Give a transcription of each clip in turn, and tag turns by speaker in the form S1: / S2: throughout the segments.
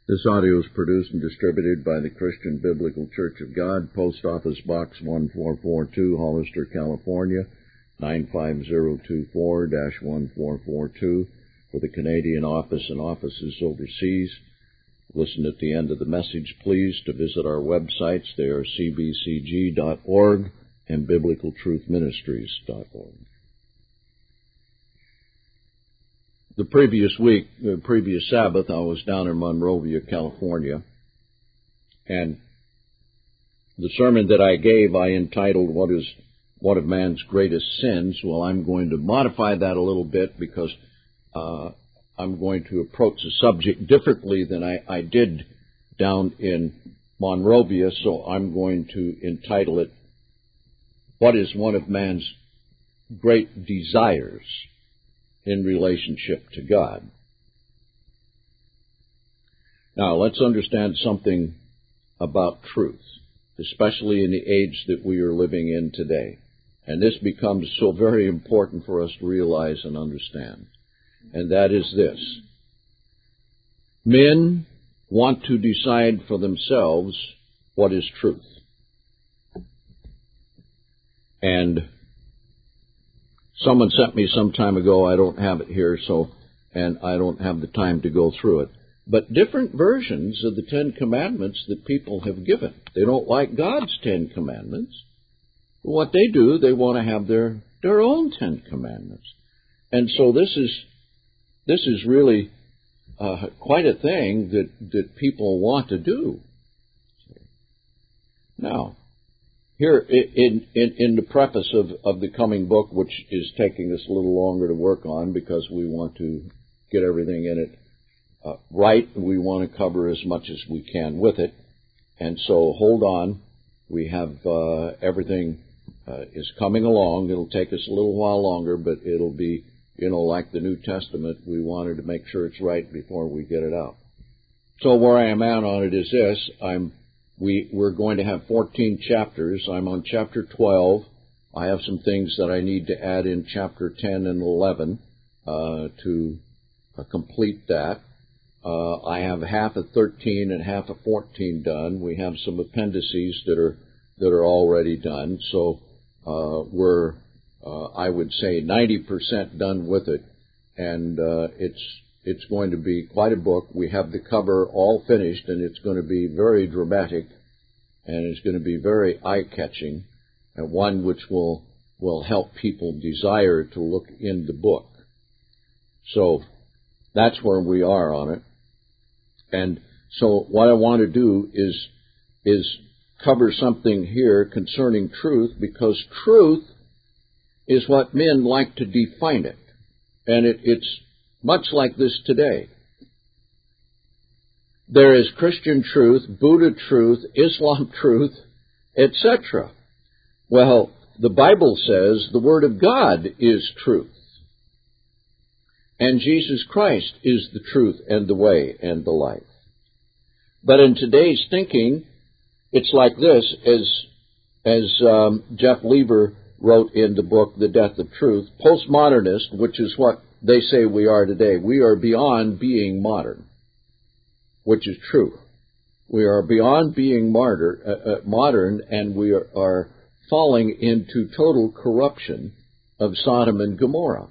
S1: This audio is produced and distributed by the Christian Biblical Church of God, Post Office Box 1442, Hollister, California, 95024-1442, for the Canadian office and offices overseas. Listen at the end of the message, please, to visit our websites. They are cbcg.org and biblicaltruthministries.org. The previous Sabbath, I was down in Monrovia, California, and the sermon that I gave, I entitled, What is One of Man's Greatest Sins? Well, I'm going to modify that a little bit because I'm going to approach the subject differently than I did down in Monrovia, so I'm going to entitle it, What is One of Man's Great Desires in Relationship to God? Now, let's understand something about truth, especially in the age that we are living in today. And this becomes so very important for us to realize and understand. And that is this. Men want to decide for themselves what is truth. And someone sent me some time ago, I don't have it here, and I don't have the time to go through it, but different versions of the Ten Commandments that people have given. They don't like God's Ten Commandments. But what they do, they want to have their own Ten Commandments. And so this is really quite a thing that people want to do. Now, here in the preface of the coming book, which is taking us a little longer to work on because we want to get everything in it right, we want to cover as much as we can with it. And so hold on. We have everything is coming along. It'll take us a little while longer, but it'll be, like the New Testament, we wanted to make sure it's right before we get it out. So where I am at on it is this. We're going to have 14 chapters. I'm on chapter 12. I have some things that I need to add in chapter 10 and 11 to complete that. I have half of 13 and half of 14 done. We have some appendices that are already done. So we're I would say 90% done with it, and it's going to be quite a book. We have the cover all finished, and it's going to be very dramatic, and it's going to be very eye-catching, and one which will help people desire to look in the book. So that's where we are on it. And so what I want to do is cover something here concerning truth, because truth is what men like to define it. And it's much like this today. There is Christian truth, Buddha truth, Islam truth, etc. Well, the Bible says the Word of God is truth. And Jesus Christ is the truth and the way and the life. But in today's thinking, it's like this, as Jeff Lever wrote in the book, The Death of Truth, postmodernist, which is what they say we are today. We are beyond being modern, which is true. We are beyond being modern, and we are falling into total corruption of Sodom and Gomorrah.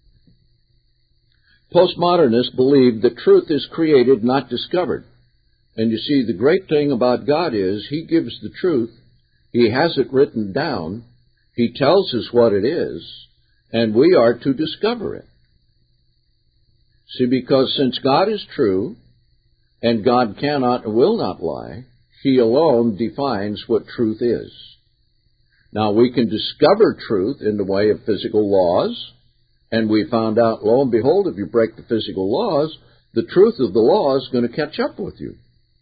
S1: Postmodernists believe that truth is created, not discovered. And you see, the great thing about God is He gives the truth. He has it written down. He tells us what it is, and we are to discover it. See, because since God is true, and God cannot and will not lie, He alone defines what truth is. Now, we can discover truth in the way of physical laws, and we found out, lo and behold, if you break the physical laws, the truth of the law is going to catch up with you.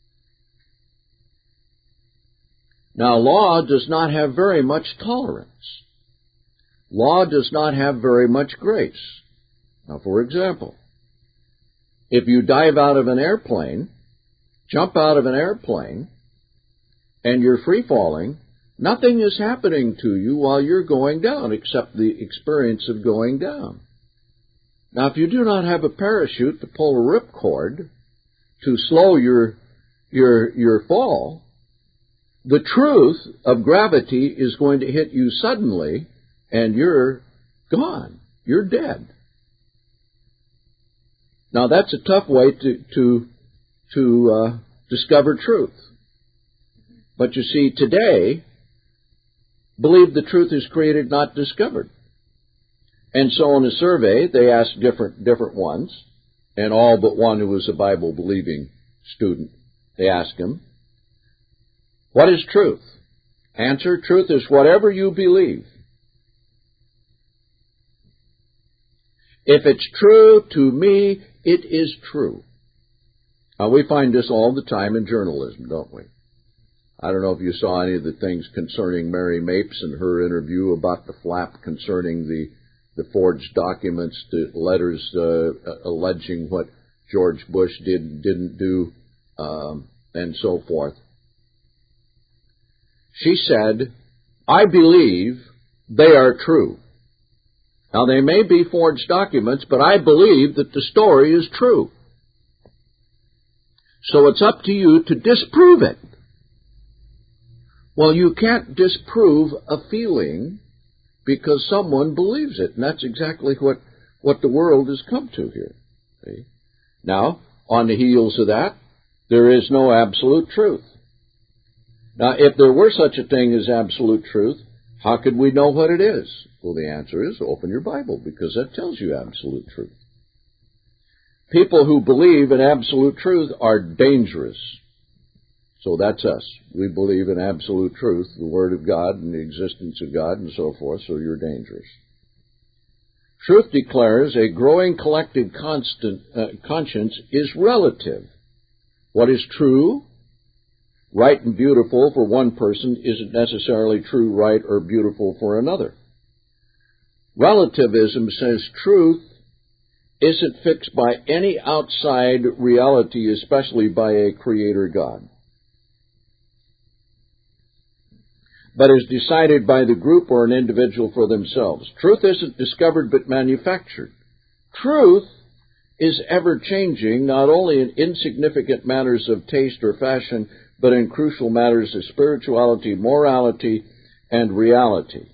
S1: Now, law does not have very much tolerance. Law does not have very much grace. Now, for example, if you dive out of an airplane, jump out of an airplane, and you're free-falling, nothing is happening to you while you're going down except the experience of going down. Now, if you do not have a parachute to pull a ripcord, to slow your fall, the truth of gravity is going to hit you suddenly, and you're gone. You're dead. Now that's a tough way to discover truth. But you see, today, believe the truth is created, not discovered. And so in a survey, they asked different ones, and all but one who was a Bible-believing student, they asked him, what is truth? Answer, truth is whatever you believe. If it's true to me, it is true. Now, we find this all the time in journalism, don't we? I don't know if you saw any of the things concerning Mary Mapes and her interview about the flap concerning the forged documents, the letters alleging what George Bush didn't do, and so forth. She said, I believe they are true. Now, they may be forged documents, but I believe that the story is true. So it's up to you to disprove it. Well, you can't disprove a feeling because someone believes it, and that's exactly what the world has come to here. See? Now, on the heels of that, there is no absolute truth. Now, if there were such a thing as absolute truth, how could we know what it is? Well, the answer is open your Bible, because that tells you absolute truth. People who believe in absolute truth are dangerous. So that's us. We believe in absolute truth, the Word of God and the existence of God and so forth, so you're dangerous. Truth declares a growing collective conscience is relative. What is true, right and beautiful for one person isn't necessarily true, right, or beautiful for another. Relativism says truth isn't fixed by any outside reality, especially by a creator God, but is decided by the group or an individual for themselves. Truth isn't discovered but manufactured. Truth is ever-changing, not only in insignificant matters of taste or fashion, but in crucial matters of spirituality, morality, and reality.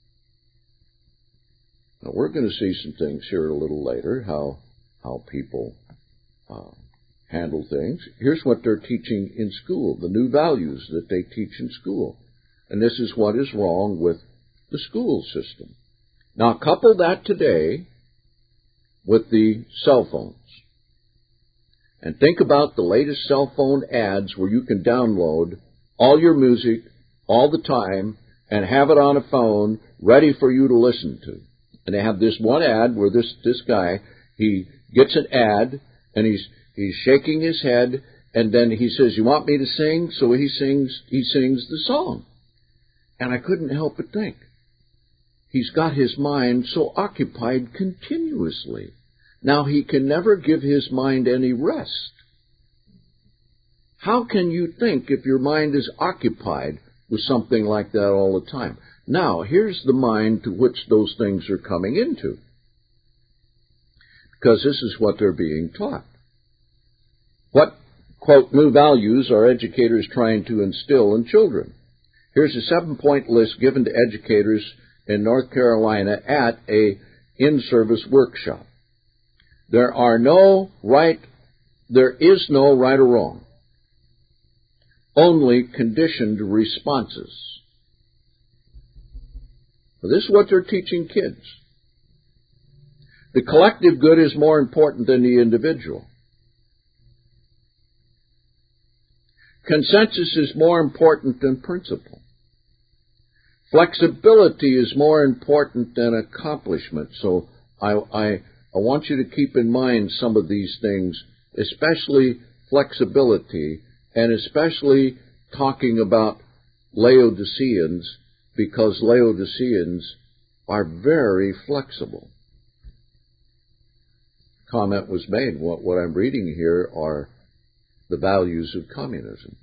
S1: Now, we're going to see some things here a little later, how people handle things. Here's what they're teaching in school, the new values that they teach in school. And this is what is wrong with the school system. Now, couple that today with the cell phones. And think about the latest cell phone ads where you can download all your music all the time and have it on a phone ready for you to listen to. And they have this one ad where this guy, he gets an ad and he's shaking his head, and then he says, you want me to sing? So he sings the song. And I couldn't help but think, he's got his mind so occupied continuously. Now he can never give his mind any rest. How can you think if your mind is occupied with something like that all the time? Now, here's the mind to which those things are coming into, because this is what they're being taught. What, quote, new values are educators trying to instill in children? Here's a 7-point list given to educators in North Carolina at a in-service workshop. There is no right or wrong, only conditioned responses. Now, this is what they're teaching kids. The collective good is more important than the individual. Consensus is more important than principle. Flexibility is more important than accomplishment. So I want you to keep in mind some of these things, especially flexibility, and especially talking about Laodiceans, because Laodiceans are very flexible. Comment was made. What I'm reading here are the values of communism.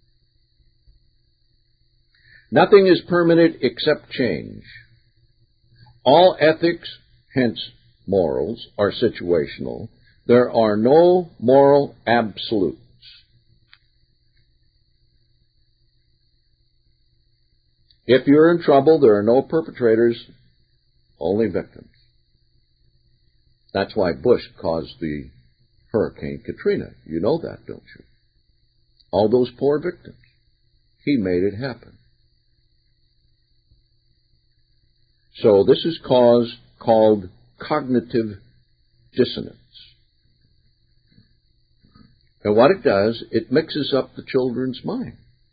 S1: Nothing is permanent except change. All ethics, hence morals, are situational. There are no moral absolutes. If you're in trouble, there are no perpetrators, only victims. That's why Bush caused the Hurricane Katrina. You know that, don't you? All those poor victims. He made it happen. So this is called cognitive dissonance. And what it does, it mixes up the children's mind.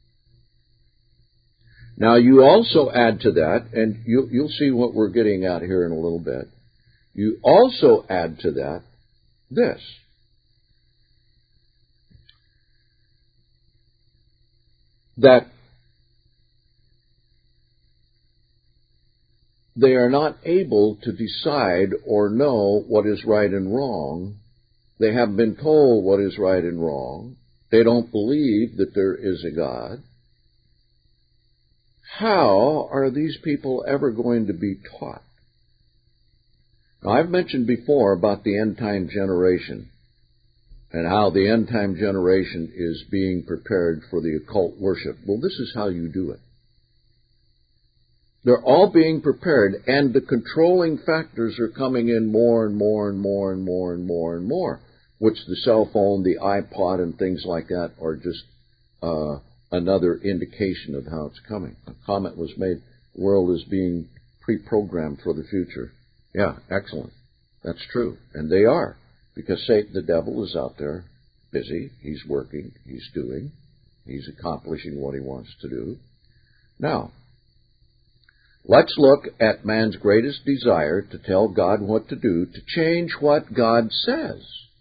S1: Now you also add to that, and you'll see what we're getting at here in a little bit, you also add to that this. That they are not able to decide or know what is right and wrong. They have been told what is right and wrong. They don't believe that there is a God. How are these people ever going to be taught? Now, I've mentioned before about the end-time generation and how the end-time generation is being prepared for the occult worship. Well, this is how you do it. They're all being prepared, and the controlling factors are coming in more and more and more and more and more and more, which the cell phone, the iPod, and things like that are just another indication of how it's coming. A comment was made, the world is being pre-programmed for the future. Yeah, excellent. That's true. And they are, because Satan, the devil, is out there busy. He's working. He's doing. He's accomplishing what he wants to do. Now, let's look at man's greatest desire to tell God what to do, to change what God says.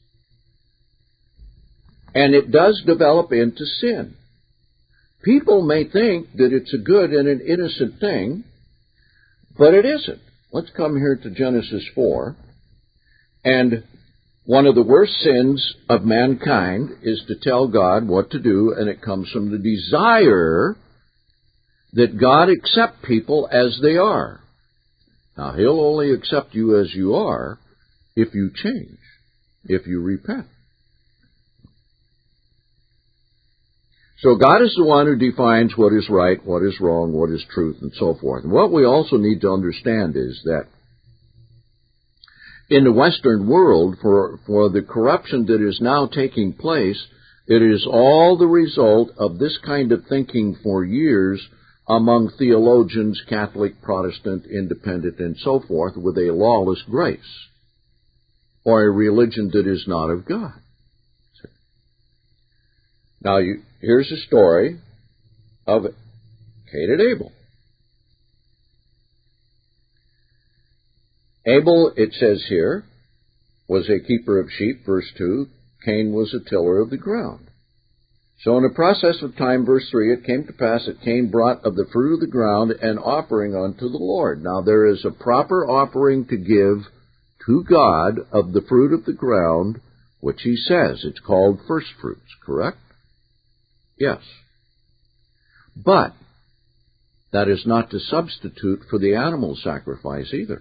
S1: And it does develop into sin. People may think that it's a good and an innocent thing, but it isn't. Let's come here to Genesis 4. And one of the worst sins of mankind is to tell God what to do, and it comes from the desire that God accept people as they are. Now, He'll only accept you as you are if you change, if you repent. So God is the one who defines what is right, what is wrong, what is truth, and so forth. And what we also need to understand is that in the Western world, for the corruption that is now taking place, it is all the result of this kind of thinking for years among theologians, Catholic, Protestant, Independent, and so forth, with a lawless grace, or a religion that is not of God. Now, here's a story of Cain and Abel. Abel, it says here, was a keeper of sheep, verse 2. Cain was a tiller of the ground. So in the process of time, verse 3, it came to pass that Cain brought of the fruit of the ground an offering unto the Lord. Now there is a proper offering to give to God of the fruit of the ground, which he says. It's called first fruits, correct? Yes. But that is not to substitute for the animal sacrifice either.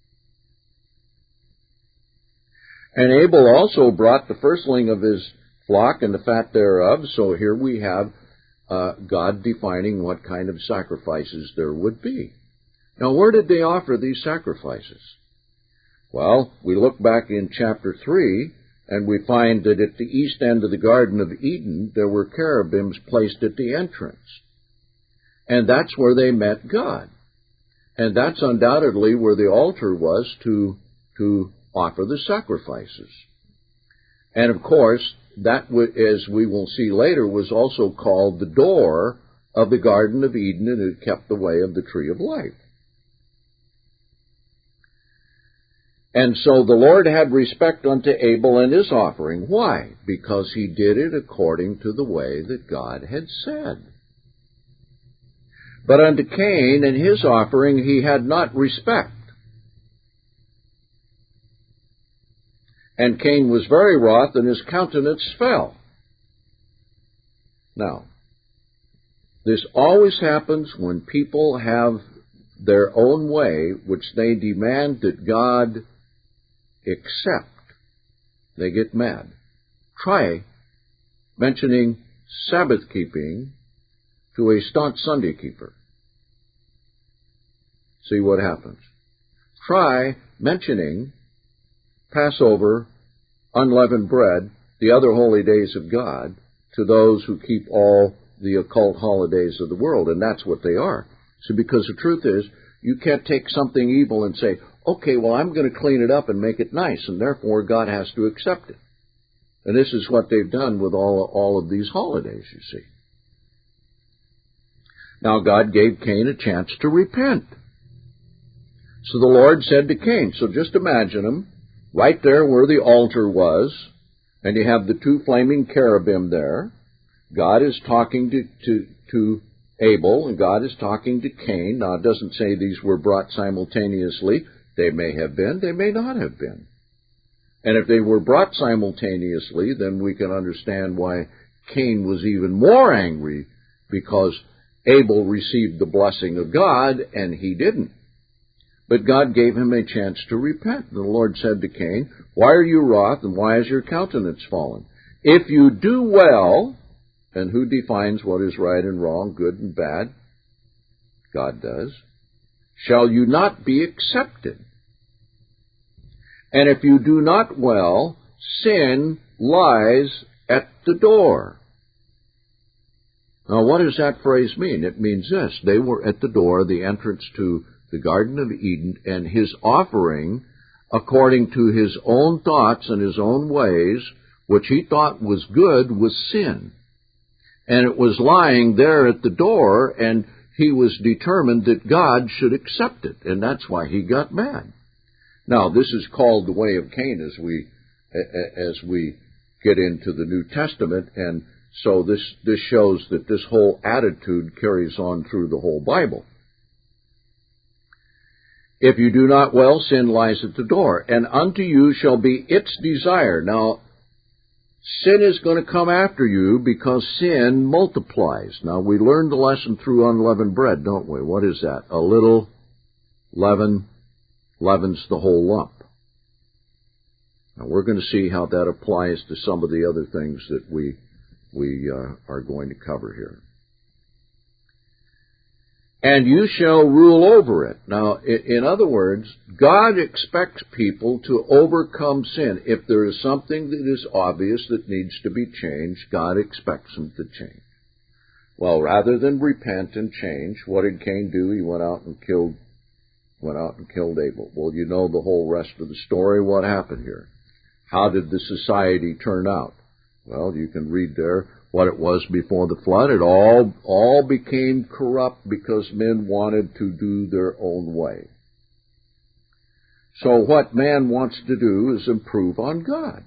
S1: And Abel also brought the firstling of his flock and the fat thereof. So here we have God defining what kind of sacrifices there would be. Now, where did they offer these sacrifices? Well, we look back in chapter 3, and we find that at the east end of the Garden of Eden, there were cherubims placed at the entrance. And that's where they met God. And that's undoubtedly where the altar was to offer the sacrifices. And of course, that, as we will see later, was also called the door of the Garden of Eden, and it kept the way of the tree of life. And so the Lord had respect unto Abel and his offering. Why? Because he did it according to the way that God had said. But unto Cain and his offering he had not respect. And Cain was very wroth, and his countenance fell. Now, this always happens when people have their own way, which they demand that God accept. They get mad. Try mentioning Sabbath keeping to a staunch Sunday keeper. See what happens. Try mentioning Passover, unleavened bread, the other holy days of God, to those who keep all the occult holidays of the world, and that's what they are. So because the truth is, you can't take something evil and say, okay, well, I'm going to clean it up and make it nice, and therefore God has to accept it. And this is what they've done with all of these holidays, you see. Now God gave Cain a chance to repent. So the Lord said to Cain, so just imagine him, right there where the altar was, and you have the two flaming cherubim there. God is talking to Abel, and God is talking to Cain. Now, it doesn't say these were brought simultaneously. They may have been, they may not have been. And if they were brought simultaneously, then we can understand why Cain was even more angry, because Abel received the blessing of God, and he didn't. But God gave him a chance to repent. The Lord said to Cain, why are you wroth, and why is your countenance fallen? If you do well, and who defines what is right and wrong, good and bad? God does. Shall you not be accepted? And if you do not well, sin lies at the door. Now, what does that phrase mean? It means this. They were at the door, the entrance to the Garden of Eden, and his offering, according to his own thoughts and his own ways, which he thought was good, was sin. And it was lying there at the door, and he was determined that God should accept it, and that's why he got mad. Now, this is called the way of Cain as we get into the New Testament, and so this shows that this whole attitude carries on through the whole Bible. If you do not well, sin lies at the door, and unto you shall be its desire. Now, sin is going to come after you because sin multiplies. Now, we learned the lesson through unleavened bread, don't we? What is that? A little leaven leavens the whole lump. Now, we're going to see how that applies to some of the other things that we are going to cover here. And you shall rule over it. Now, in other words, God expects people to overcome sin. If there is something that is obvious that needs to be changed, God expects them to change. Well, rather than repent and change, what did Cain do? He went out and killed Abel. Well, you know the whole rest of the story. What happened here? How did the society turn out? Well, you can read there what it was before the flood. It all became corrupt because men wanted to do their own way. So what man wants to do is improve on God.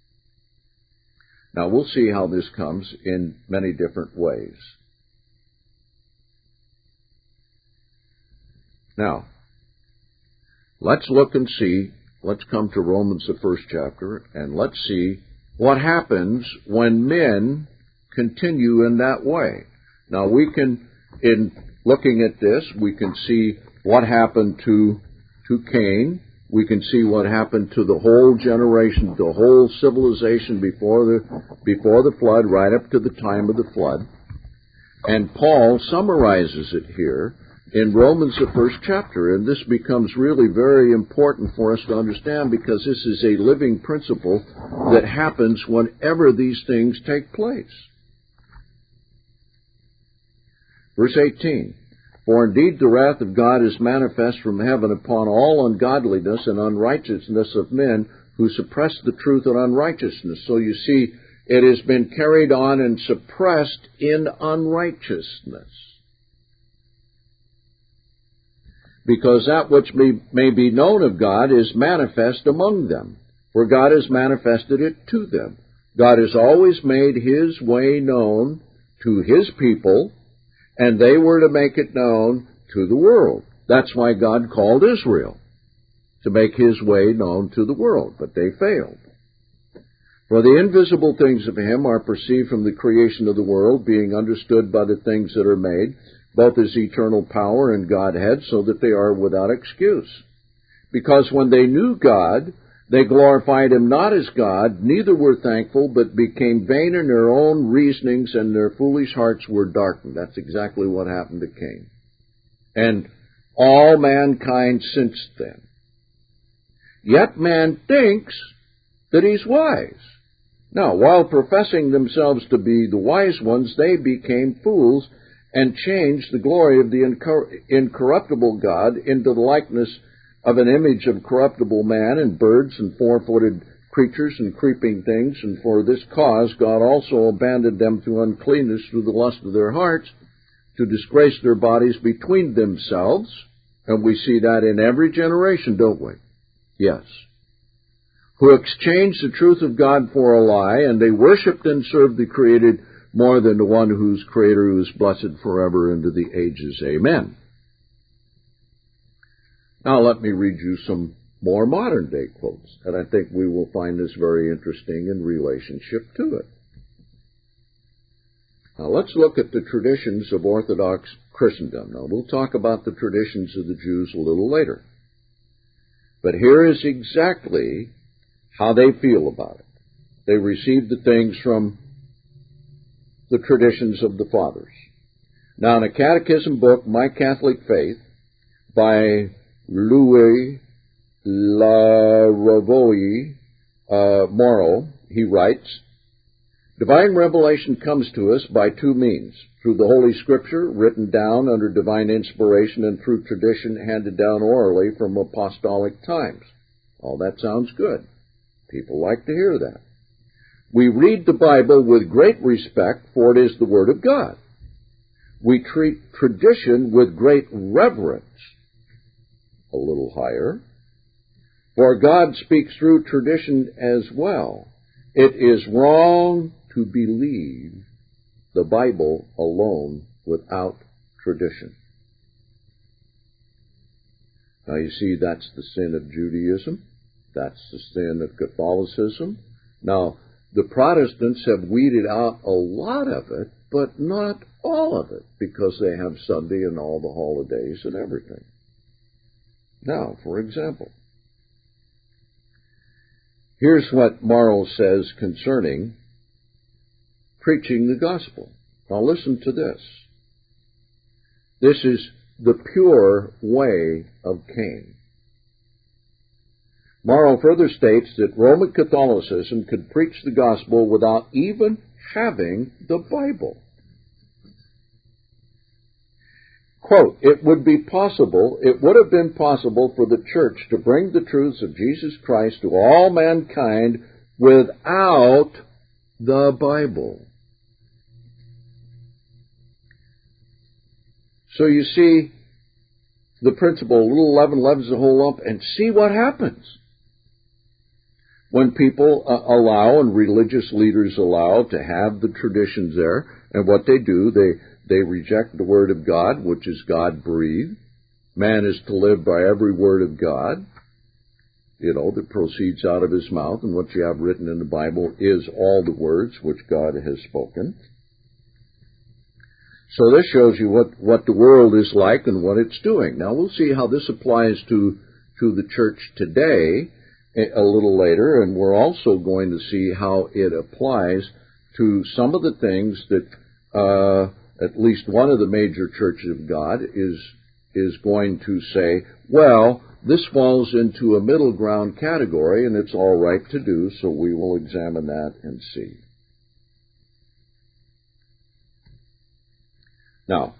S1: Now, we'll see how this comes in many different ways. Now, let's look and see. Let's come to Romans, the first chapter, and let's see what happens when men continue in that way. Now, we can, in looking at this, we can see what happened to Cain. We can see what happened to the whole generation, the whole civilization before the flood, right up to the time of the flood. And Paul summarizes it here in Romans, the first chapter, and this becomes really very important for us to understand because this is a living principle that happens whenever these things take place. Verse 18, for indeed the wrath of God is manifest from heaven upon all ungodliness and unrighteousness of men who suppress the truth in unrighteousness. So you see, it has been carried on and suppressed in unrighteousness. Because that which may be known of God is manifest among them, for God has manifested it to them. God has always made his way known to his people, and they were to make it known to the world. That's why God called Israel, to make his way known to the world, but they failed. For the invisible things of him are perceived from the creation of the world, being understood by the things that are made, both his eternal power and Godhead, so that they are without excuse. Because when they knew God, They glorified him not as God, neither were thankful, but became vain in their own reasonings, and their foolish hearts were darkened. That's exactly what happened to Cain. And all mankind since then. Yet man thinks that he's wise. Now, while professing themselves to be the wise ones, they became fools and changed the glory of the incorruptible God into the likeness of an image of corruptible man and birds and four-footed creatures and creeping things. And for this cause God also abandoned them to uncleanness through the lust of their hearts, to disgrace their bodies between themselves. And we see that in every generation, don't we? Yes. Who exchanged the truth of God for a lie, and they worshipped and served the created more than the one whose Creator, who is blessed forever into the ages. Amen. Now let me read you some more modern-day quotes, and I think we will find this very interesting in relationship to it. Now let's look at the traditions of Orthodox Christendom. Now we'll talk about the traditions of the Jews a little later. But here is exactly how they feel about it. They received the things from the traditions of the fathers. Now in a catechism book, My Catholic Faith, by Louis Lavoie Moreau, he writes, divine revelation comes to us by two means, through the Holy Scripture, written down under divine inspiration, and through tradition handed down orally from apostolic times. All that sounds good. People like to hear that. We read the Bible with great respect, for it is the Word of God. We treat tradition with great reverence, a little higher, for God speaks through tradition as well. It is wrong to believe the Bible alone without tradition. Now you see, that's the sin of Judaism. That's the sin of Catholicism. Now, the Protestants have weeded out a lot of it, but not all of it, because they have Sunday and all the holidays and everything. Now, for example, here's what Morrow says concerning preaching the gospel. Now listen to this. This is the pure way of Cain. Morrow further states that Roman Catholicism could preach the gospel without even having the Bible. Quote, it would have been possible for the church to bring the truths of Jesus Christ to all mankind without the Bible. So you see the principle, a little leaven leavens the whole lump, and see what happens. When people allow, and religious leaders allow, to have the traditions there, and what they do, they reject the Word of God, which is God-breathed. Man is to live by every word of God, that proceeds out of his mouth, and what you have written in the Bible is all the words which God has spoken. So this shows you what the world is like and what it's doing. Now we'll see how this applies to the church today a little later, and we're also going to see how it applies to some of the things that at least one of the major churches of God is going to say, well, this falls into a middle ground category, and it's all right to do, so we will examine that and see. Now,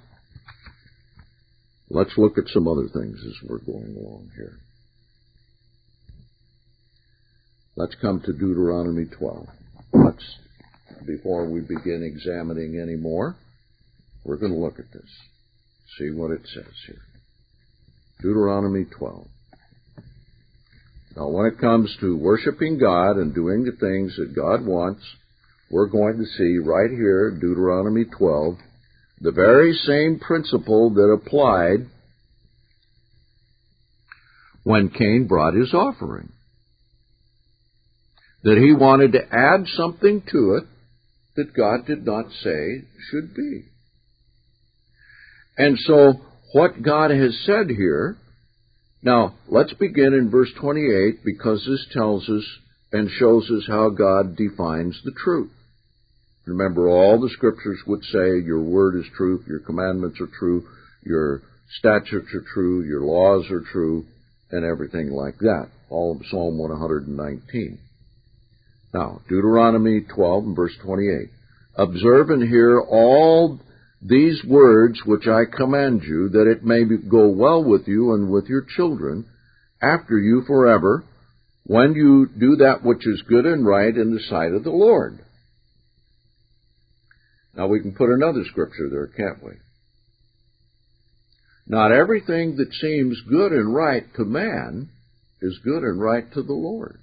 S1: let's look at some other things as we're going along here. Let's come to Deuteronomy 12. Before we begin examining any more, we're going to look at this, see what it says here. Deuteronomy 12. Now, when it comes to worshiping God and doing the things that God wants, we're going to see right here, Deuteronomy 12, the very same principle that applied when Cain brought his offering. That he wanted to add something to it that God did not say should be. And so what God has said here Now, let's begin in verse 28, because this tells us and shows us how God defines the truth. Remember, all the scriptures would say your word is truth, your commandments are true, your statutes are true, your laws are true, and everything like that. All of Psalm 119. Now, Deuteronomy 12 and verse 28. Observe and hear all these words which I command you, that it may go well with you and with your children after you forever, when you do that which is good and right in the sight of the Lord. Now we can put another scripture there, can't we? Not everything that seems good and right to man is good and right to the Lord.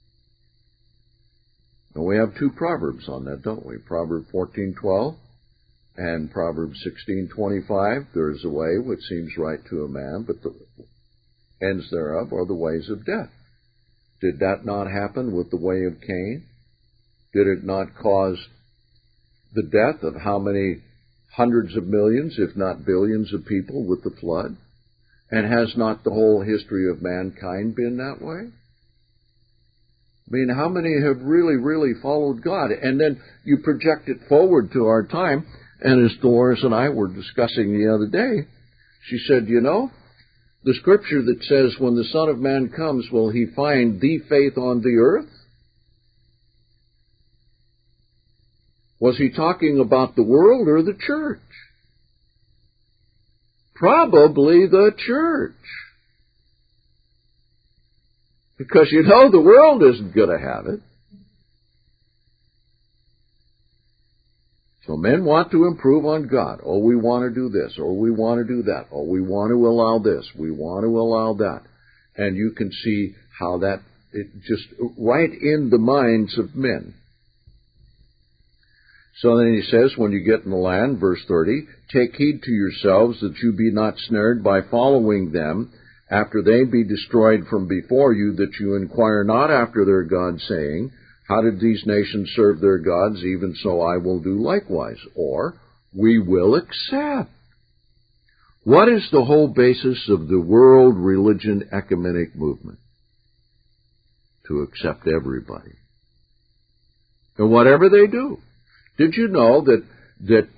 S1: And we have two proverbs on that, don't we? Proverb 14:12 and Proverb 16:25. There is a way which seems right to a man, but the ends thereof are the ways of death. Did that not happen with the way of Cain? Did it not cause the death of how many hundreds of millions, if not billions of people with the flood? And has not the whole history of mankind been that way? I mean, how many have really, really followed God? And then you project it forward to our time, and as Dolores and I were discussing the other day, she said, you know, the scripture that says, when the Son of Man comes, will he find the faith on the earth? Was he talking about the world or the church? Probably the church. Because you know the world isn't going to have it. So men want to improve on God. Oh, we want to do this. Or we want to do that. Or we want to allow this. We want to allow that. And you can see how that, it just right in the minds of men. So then he says, when you get in the land, verse 30, take heed to yourselves that you be not snared by following them, after they be destroyed from before you, that you inquire not after their gods, saying, how did these nations serve their gods? Even so I will do likewise. Or, we will accept. What is the whole basis of the world religion ecumenic movement? To accept everybody. And whatever they do. Did you know that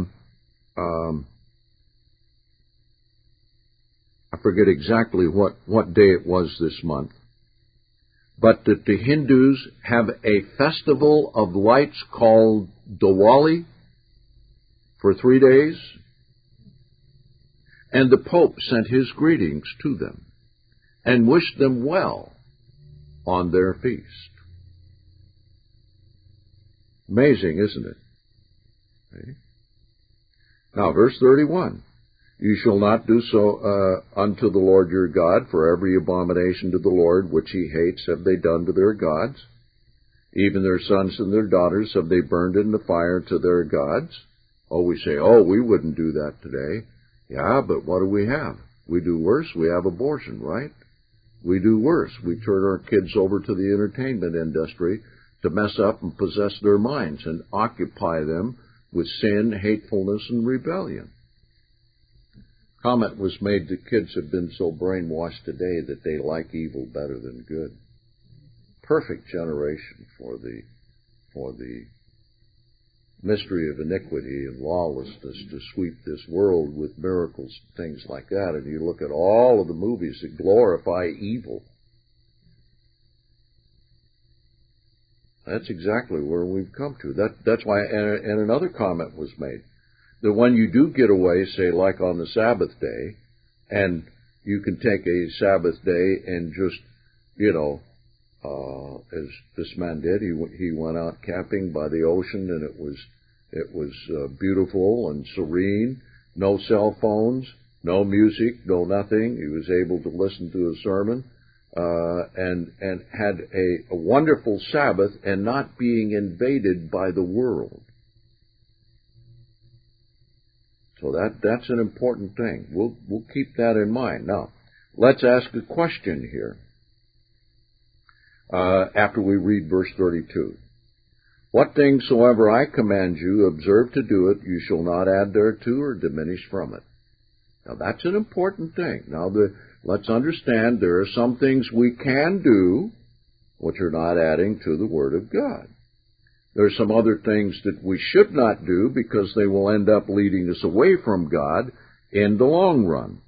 S1: I forget exactly what day it was this month, but that the Hindus have a festival of lights called Diwali for 3 days? And the Pope sent his greetings to them and wished them well on their feast. Amazing, isn't it? Okay. Now, verse 31. You shall not do so unto the Lord your God, for every abomination to the Lord which he hates have they done to their gods. Even their sons and their daughters have they burned in the fire to their gods. Oh, we say, oh, we wouldn't do that today. Yeah, but what do we have? We do worse. We have abortion, right? We do worse. We turn our kids over to the entertainment industry to mess up and possess their minds and occupy them with sin, hatefulness, and rebellion. Comment was made that kids have been so brainwashed today that they like evil better than good. Perfect generation for the mystery of iniquity and lawlessness to sweep this world with miracles and things like that. And you look at all of the movies that glorify evil. That's exactly where we've come to. That's why, and another comment was made, that when you do get away, say like on the Sabbath day, and you can take a Sabbath day and just, as this man did, he went out camping by the ocean, and it was beautiful and serene, no cell phones, no music, no nothing. He was able to listen to a sermon. And had a wonderful Sabbath and not being invaded by the world. So that's an important thing. We'll keep that in mind. Now, let's ask a question here. After we read verse 32. What things soever I command you, observe to do it, you shall not add thereto or diminish from it. Now, that's an important thing. Now, let's understand there are some things we can do which are not adding to the Word of God. There are some other things that we should not do because they will end up leading us away from God in the long run.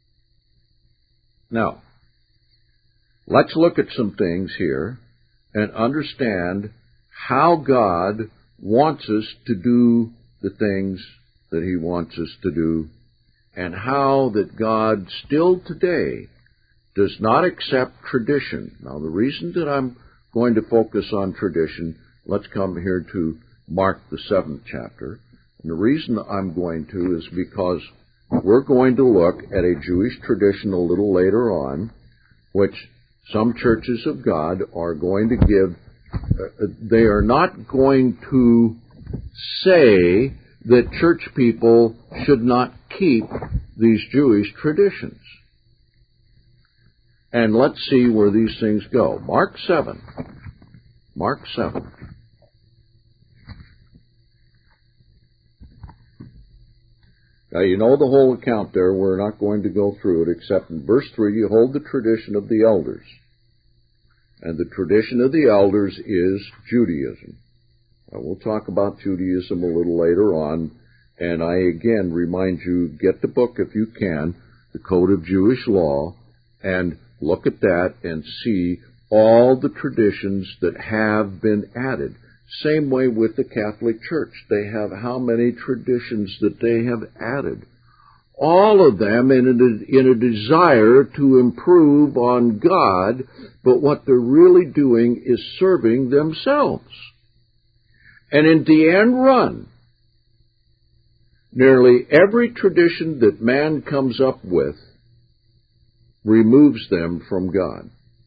S1: Now, let's look at some things here and understand how God wants us to do the things that He wants us to do, and how that God still today does not accept tradition. Now, the reason that I'm going to focus on tradition, let's come here to Mark the 7th chapter. And the reason I'm going to is because we're going to look at a Jewish tradition a little later on, which some churches of God are going to give. They are not going to say that church people should not keep these Jewish traditions. And let's see where these things go. Mark 7. Mark 7. Now, you know the whole account there. We're not going to go through it, except in verse 3, you hold the tradition of the elders. And the tradition of the elders is Judaism. Now, we'll talk about Judaism a little later on. And I again remind you, get the book if you can, the Code of Jewish Law, and look at that and see all the traditions that have been added. Same way with the Catholic Church. They have how many traditions that they have added. All of them in a desire to improve on God, but what they're really doing is serving themselves. And in the end run, nearly every tradition that man comes up with removes them from God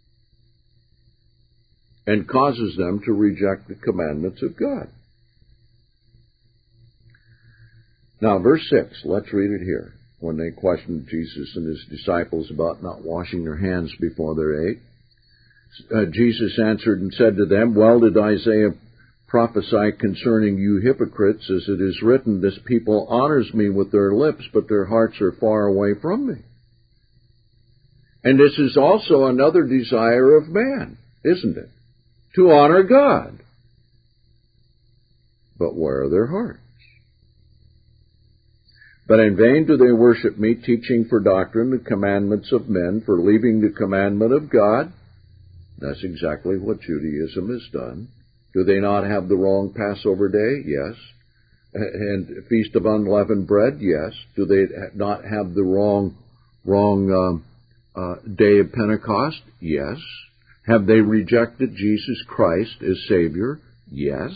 S1: and causes them to reject the commandments of God. Now, verse 6, let's read it here. When they questioned Jesus and His disciples about not washing their hands before they ate, Jesus answered and said to them, "Well did Isaiah prophesy concerning you hypocrites, as it is written, this people honors me with their lips, but their hearts are far away from me." And this is also another desire of man, isn't it? To honor God. But where are their hearts? But in vain do they worship me, teaching for doctrine the commandments of men, for leaving the commandment of God. That's exactly what Judaism has done. Do they not have the wrong Passover day? Yes. And Feast of Unleavened Bread? Yes. Do they not have the wrong day of Pentecost? Yes. Have they rejected Jesus Christ as Savior? Yes.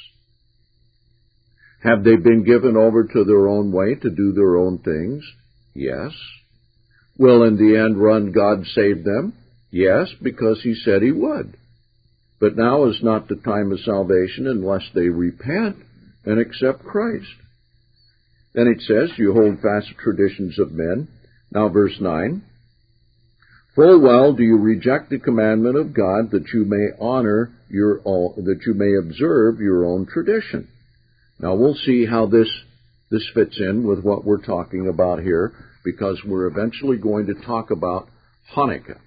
S1: Have they been given over to their own way to do their own things? Yes. Will in the end run God save them? Yes, because He said He would. But now is not the time of salvation unless they repent and accept Christ. Then it says, you hold fast traditions of men. Now verse 9. Full well do you reject the commandment of God that you may honor your own, that you may observe your own tradition. Now we'll see how this fits in with what we're talking about here, because we're eventually going to talk about Hanukkah.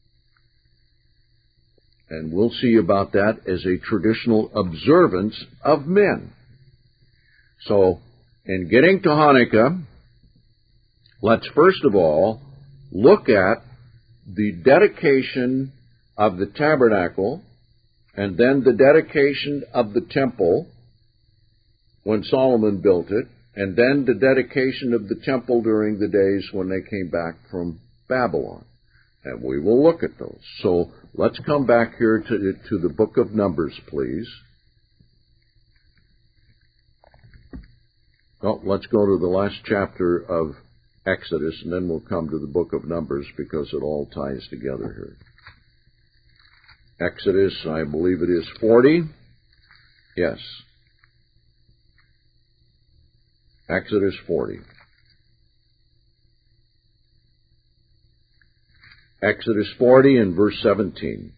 S1: And we'll see about that as a traditional observance of men. So, in getting to Hanukkah, let's first of all look at the dedication of the tabernacle, and then the dedication of the temple when Solomon built it, and then the dedication of the temple during the days when they came back from Babylon. And we will look at those. So let's come back here to the book of Numbers, please. Oh, let's go to the last chapter of Exodus, and then we'll come to the book of Numbers, because it all ties together here. Exodus, I believe it is 40. Yes. Exodus 40. Exodus 40 and verse 17.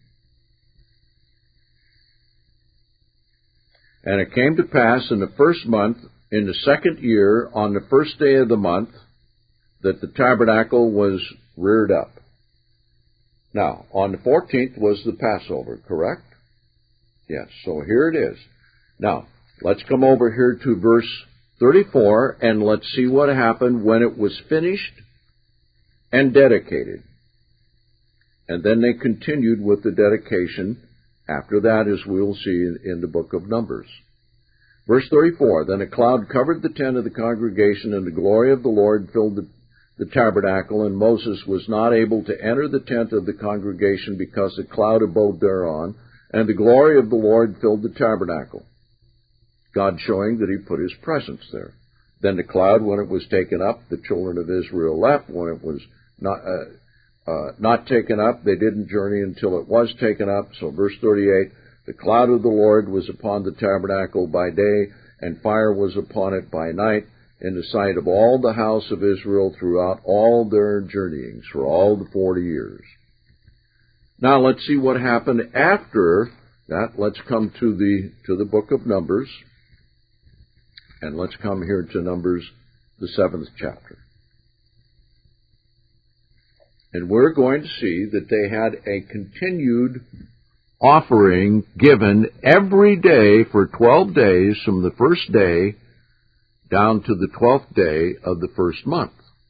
S1: And it came to pass in the first month, in the second year, on the first day of the month, that the tabernacle was reared up. Now, on the 14th was the Passover, correct? Yes, so here it is. Now, let's come over here to verse 34, and let's see what happened when it was finished and dedicated. And then they continued with the dedication after that, as we'll see in the book of Numbers. Verse 34, then a cloud covered the tent of the congregation, and the glory of the Lord filled the tabernacle, and Moses was not able to enter the tent of the congregation because the cloud abode thereon, and the glory of the Lord filled the tabernacle. God showing that he put his presence there. Then the cloud, when it was taken up, the children of Israel left. When it was not taken up, they didn't journey until it was taken up. So verse 38, the cloud of the Lord was upon the tabernacle by day, and fire was upon it by night, in the sight of all the house of Israel throughout all their journeyings for all the 40 years. Now let's see what happened after that. Let's come to the book of Numbers, and let's come here to Numbers, the 7th chapter. And we're going to see that they had a continued offering given every day for 12 days from the first day down to the 12th day of the first month.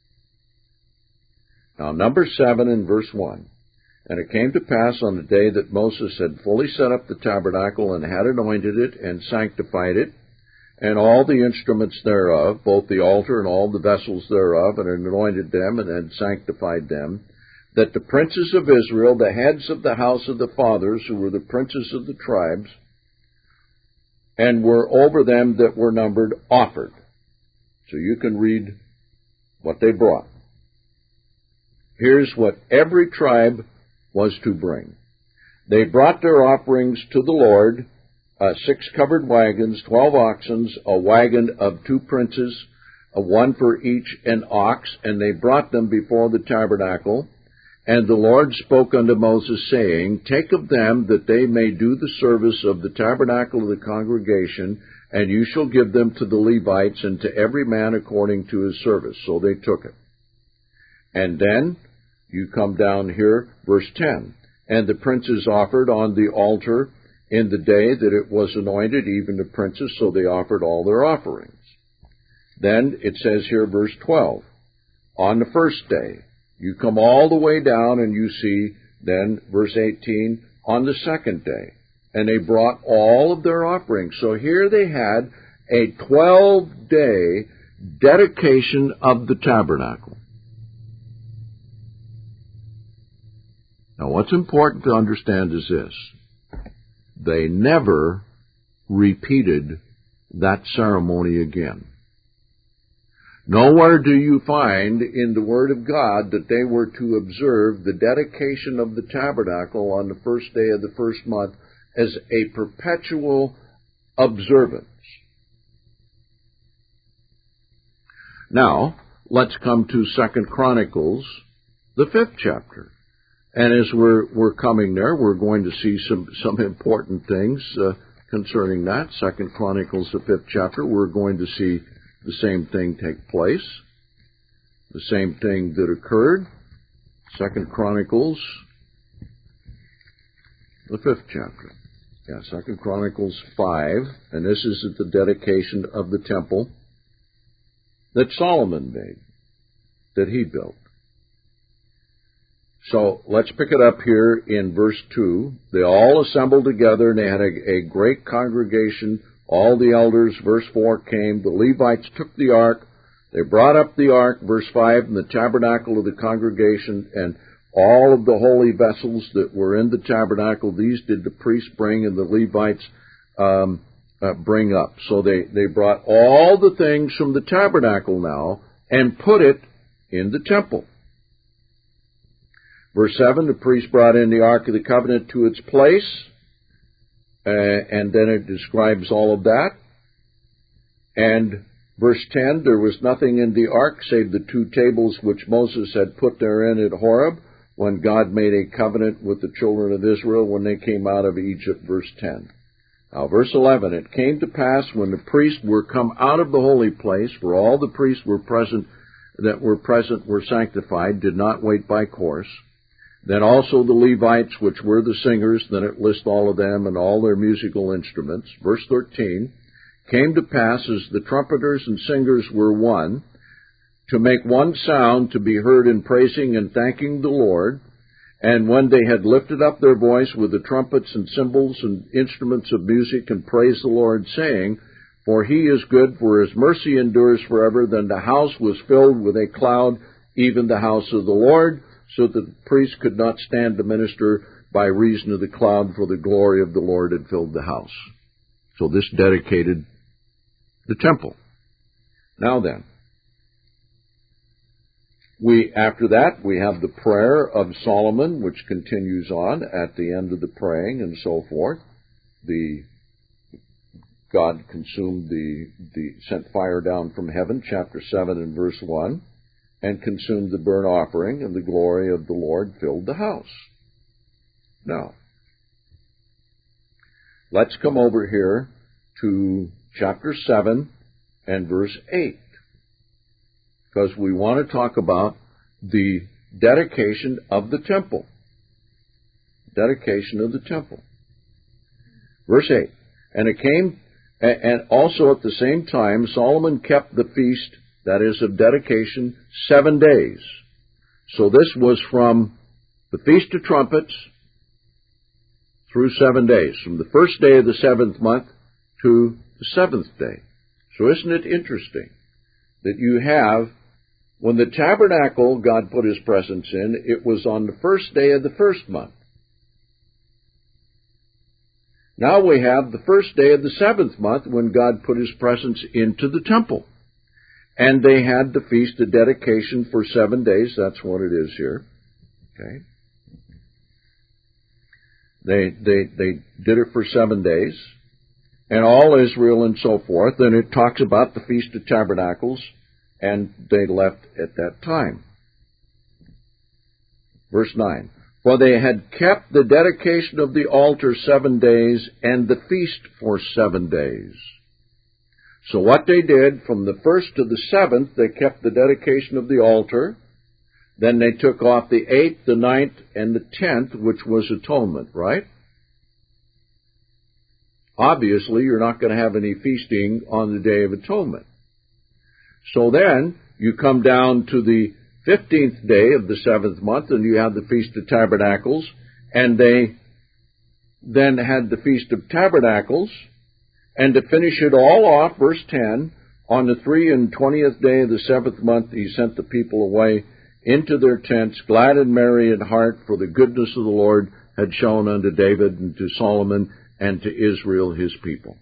S1: Now, number 7 in verse 1. And it came to pass on the day that Moses had fully set up the tabernacle and had anointed it and sanctified it, and all the instruments thereof, both the altar and all the vessels thereof, and anointed them and had sanctified them, that the princes of Israel, the heads of the house of the fathers, who were the princes of the tribes, and were over them that were numbered, offered. So you can read what they brought. Here's what every tribe was to bring. They brought their offerings to the Lord, 6 covered wagons, 12 oxen, a wagon of 2 princes, one for each an ox, and they brought them before the tabernacle. And the Lord spoke unto Moses, saying, take of them, that they may do the service of the tabernacle of the congregation, and you shall give them to the Levites, and to every man according to his service. So they took it. And then you come down here, verse 10. And the princes offered on the altar in the day that it was anointed, even the princes, so they offered all their offerings. Then it says here, verse 12, on the first day, you come all the way down and you see, then, verse 18, on the second day. And they brought all of their offerings. So here they had a 12-day dedication of the tabernacle. Now, what's important to understand is this. They never repeated that ceremony again. Nowhere do you find in the Word of God that they were to observe the dedication of the tabernacle on the first day of the first month as a perpetual observance. Now, let's come to 2 Chronicles, the 5th chapter. And as we're coming there, we're going to see some important things concerning that. 2 Chronicles, the 5th chapter, we're going to see the same thing take place, the same thing that occurred. 2 Chronicles, the 5th chapter. 2 Chronicles 5, and this is at the dedication of the temple that Solomon made, that he built. So let's pick it up here in verse 2. They all assembled together, and they had a great congregation. All the elders, verse 4, came. The Levites took the ark. They brought up the ark, verse 5, in the tabernacle of the congregation, and all of the holy vessels that were in the tabernacle, these did the priests bring, and the Levites bring up. So they brought all the things from the tabernacle now and put it in the temple. Verse 7, the priest brought in the Ark of the Covenant to its place, and then it describes all of that. And verse 10, there was nothing in the ark save the 2 tables which Moses had put therein at Horeb, when God made a covenant with the children of Israel when they came out of Egypt, verse 10. Now, verse 11, it came to pass when the priests were come out of the holy place, for all the priests were present that were present were sanctified, did not wait by course. Then also the Levites, which were the singers, then it lists all of them and all their musical instruments. Verse 13, came to pass as the trumpeters and singers were one, to make one sound to be heard in praising and thanking the Lord. And when they had lifted up their voice with the trumpets and cymbals and instruments of music and praised the Lord, saying, for he is good, for his mercy endures forever, then the house was filled with a cloud, even the house of the Lord, so that the priest could not stand to minister by reason of the cloud, for the glory of the Lord had filled the house. So this dedicated the temple. Now then, after that, we have the prayer of Solomon, which continues on at the end of the praying and so forth. God consumed sent fire down from heaven, chapter 7 and verse 1, and consumed the burnt offering, and the glory of the Lord filled the house. Now, let's come over here to chapter 7 and verse 8, because we want to talk about the dedication of the temple. Dedication of the temple. Verse 8, and also at the same time, Solomon kept the feast, that is, of dedication, 7 days. So this was from the Feast of Trumpets through 7 days, from the first day of the 7th month to the 7th day. So isn't it interesting that you have, when the tabernacle God put his presence in, it was on the first day of the first month. Now we have the first day of the 7th month when God put his presence into the temple. And they had the feast of dedication for 7 days. That's what it is here. Okay. They did it for 7 days. And all Israel and so forth. And it talks about the Feast of Tabernacles. And they left at that time. Verse 9. For they had kept the dedication of the altar 7 days, and the feast for 7 days. So what they did, from the 1st to the 7th, they kept the dedication of the altar. Then they took off the 8th, the 9th, and the 10th, which was atonement, right? Obviously, you're not going to have any feasting on the Day of Atonement. So then, you come down to the 15th day of the 7th month, and you have the Feast of Tabernacles, and they then had the Feast of Tabernacles, and to finish it all off, verse 10, on the 23rd day of the 7th month, he sent the people away into their tents, glad and merry in heart, for the goodness of the Lord had shown unto David and to Solomon and to Israel his people.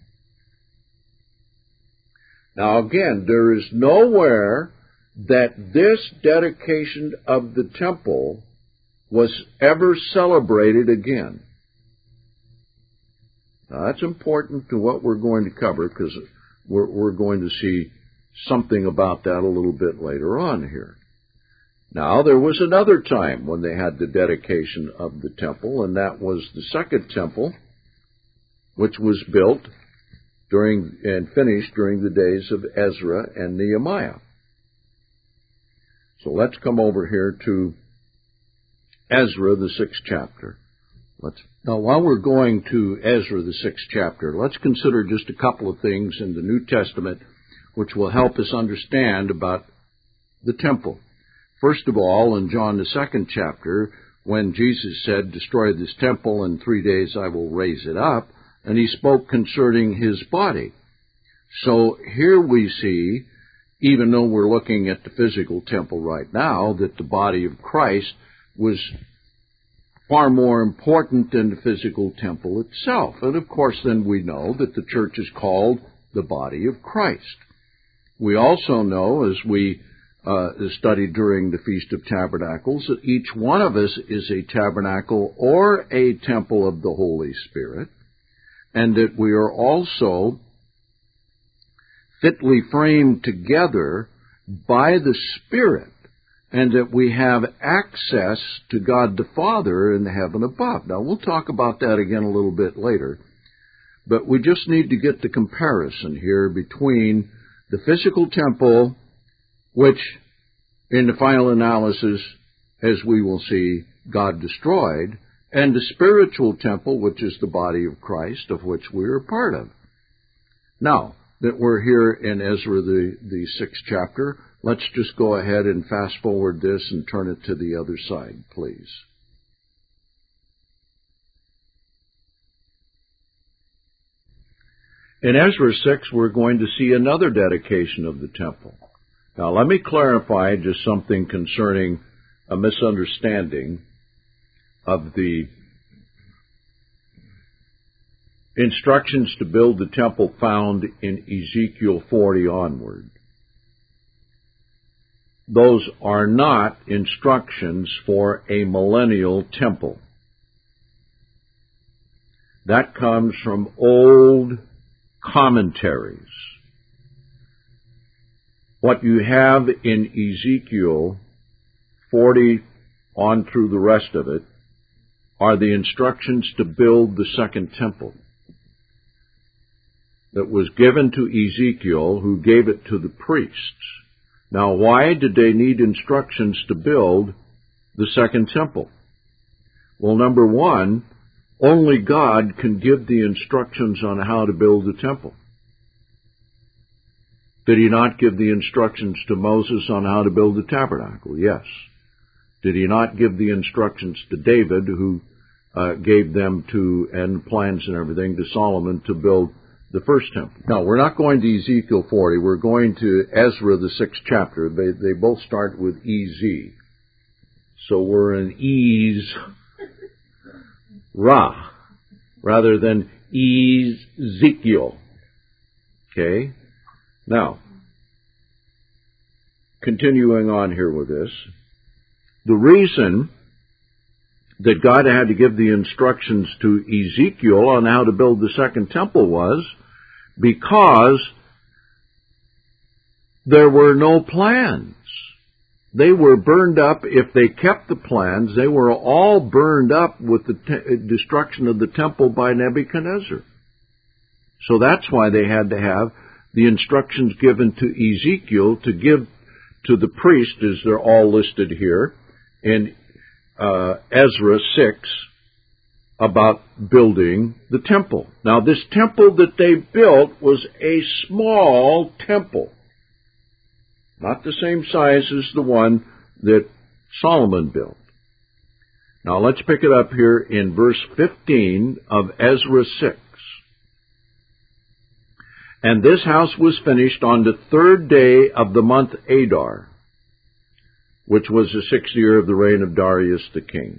S1: Now again, there is nowhere that this dedication of the temple was ever celebrated again. Now that's important to what we're going to cover, because we're going to see something about that a little bit later on here. Now there was another time when they had the dedication of the temple, and that was the second temple, which was built during and finished during the days of Ezra and Nehemiah. So let's come over here to Ezra, the 6th chapter. Now, while we're going to Ezra, the 6th chapter, let's consider just a couple of things in the New Testament which will help us understand about the temple. First of all, in John, the 2nd chapter, when Jesus said, destroy this temple, in 3 days I will raise it up, and he spoke concerning his body. So here we see, even though we're looking at the physical temple right now, that the body of Christ was far more important than the physical temple itself. And of course, then we know that the church is called the body of Christ. We also know, as we studied during the Feast of Tabernacles, that each one of us is a tabernacle or a temple of the Holy Spirit, and that we are also fitly framed together by the Spirit, and that we have access to God the Father in heaven above. Now, we'll talk about that again a little bit later, but we just need to get the comparison here between the physical temple, which in the final analysis, as we will see, God destroyed, and the spiritual temple, which is the body of Christ, of which we are part of. Now, that we're here in Ezra, the 6th chapter, let's just go ahead and fast forward this and turn it to the other side, please. In Ezra 6, we're going to see another dedication of the temple. Now, let me clarify just something concerning a misunderstanding of the instructions to build the temple found in Ezekiel 40 onward. Those are not instructions for a millennial temple. That comes from old commentaries. What you have in Ezekiel 40 on through the rest of it are the instructions to build the second temple that was given to Ezekiel, who gave it to the priests. Now, why did they need instructions to build the second temple? Well, number one, only God can give the instructions on how to build the temple. Did he not give the instructions to Moses on how to build the tabernacle? Yes. Did he not give the instructions to David, who gave them to, and plans and everything, to Solomon to build the first temple? Now, we're not going to Ezekiel 40. We're going to Ezra, the 6th chapter. They both start with EZ. So we're in Ezra rather than Ezekiel. Okay? Now, continuing on here with this, the reason that God had to give the instructions to Ezekiel on how to build the second temple was because there were no plans. They were burned up. If they kept the plans, they were all burned up with the destruction of the temple by Nebuchadnezzar. So that's why they had to have the instructions given to Ezekiel to give to the priest, as they're all listed here in Ezra 6, about building the temple. Now, this temple that they built was a small temple, not the same size as the one that Solomon built. Now, let's pick it up here in verse 15 of Ezra 6. And this house was finished on the 3rd day of the month Adar, which was the 6th year of the reign of Darius the king.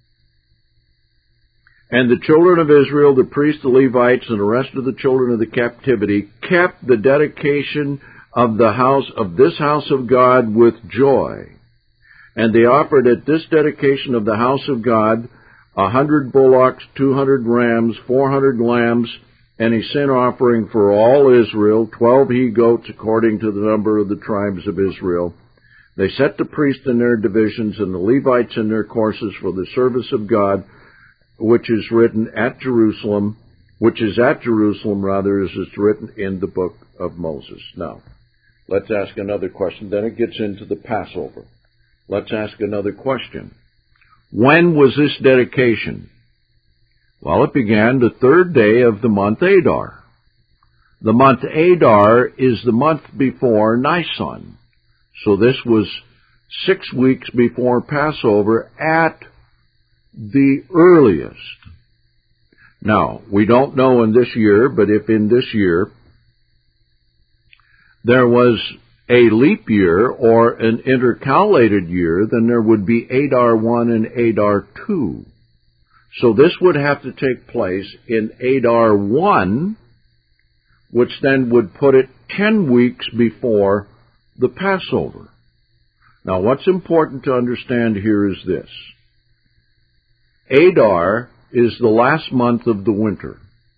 S1: And the children of Israel, the priests, the Levites, and the rest of the children of the captivity, kept the dedication of this house of God with joy. And they offered at this dedication of the house of God 100 bullocks, 200 rams, 400 lambs, and a sin offering for all Israel, 12 he-goats according to the number of the tribes of Israel. They set the priests in their divisions and the Levites in their courses for the service of God, which is at Jerusalem, as it's written in the book of Moses. Now, let's ask another question. Then it gets into the Passover. Let's ask another question. When was this dedication? Well, it began the 3rd day of the month Adar. The month Adar is the month before Nisan. So this was 6 weeks before Passover at the earliest. Now, we don't know in this year, but if in this year there was a leap year or an intercalated year, then there would be Adar 1 and Adar 2. So this would have to take place in Adar 1, which then would put it 10 weeks before the Passover. Now, what's important to understand here is this. Adar is the last month of the winter.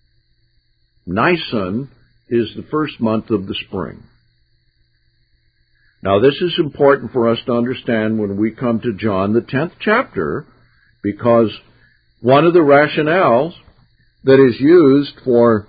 S1: Nisan is the first month of the spring. Now, this is important for us to understand when we come to John, the 10th chapter, because one of the rationales that is used for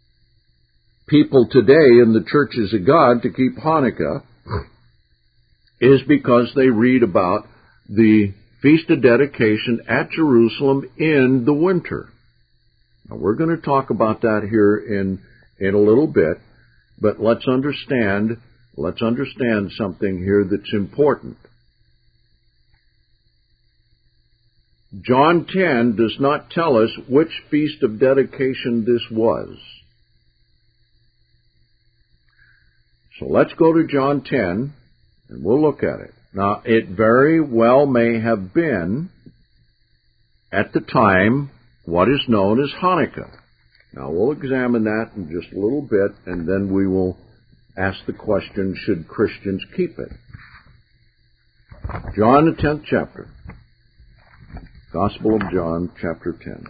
S1: people today in the churches of God to keep Hanukkah is because they read about the Feast of Dedication at Jerusalem in the winter. Now, we're going to talk about that here in a little bit, but let's understand something here that's important. John 10 does not tell us which Feast of Dedication this was. So let's go to John 10, and we'll look at it. Now, it very well may have been, at the time, what is known as Hanukkah. Now, we'll examine that in just a little bit, and then we will ask the question, should Christians keep it? John, the 10th chapter. Gospel of John, chapter 10.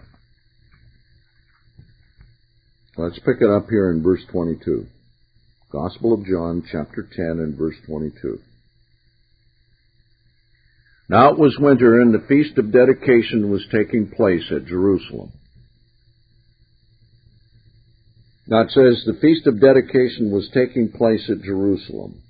S1: Let's pick it up here in verse 22. Gospel of John, chapter 10, and verse 22. Now it was winter, and the Feast of Dedication was taking place at Jerusalem. Now it says the Feast of Dedication was taking place at Jerusalem.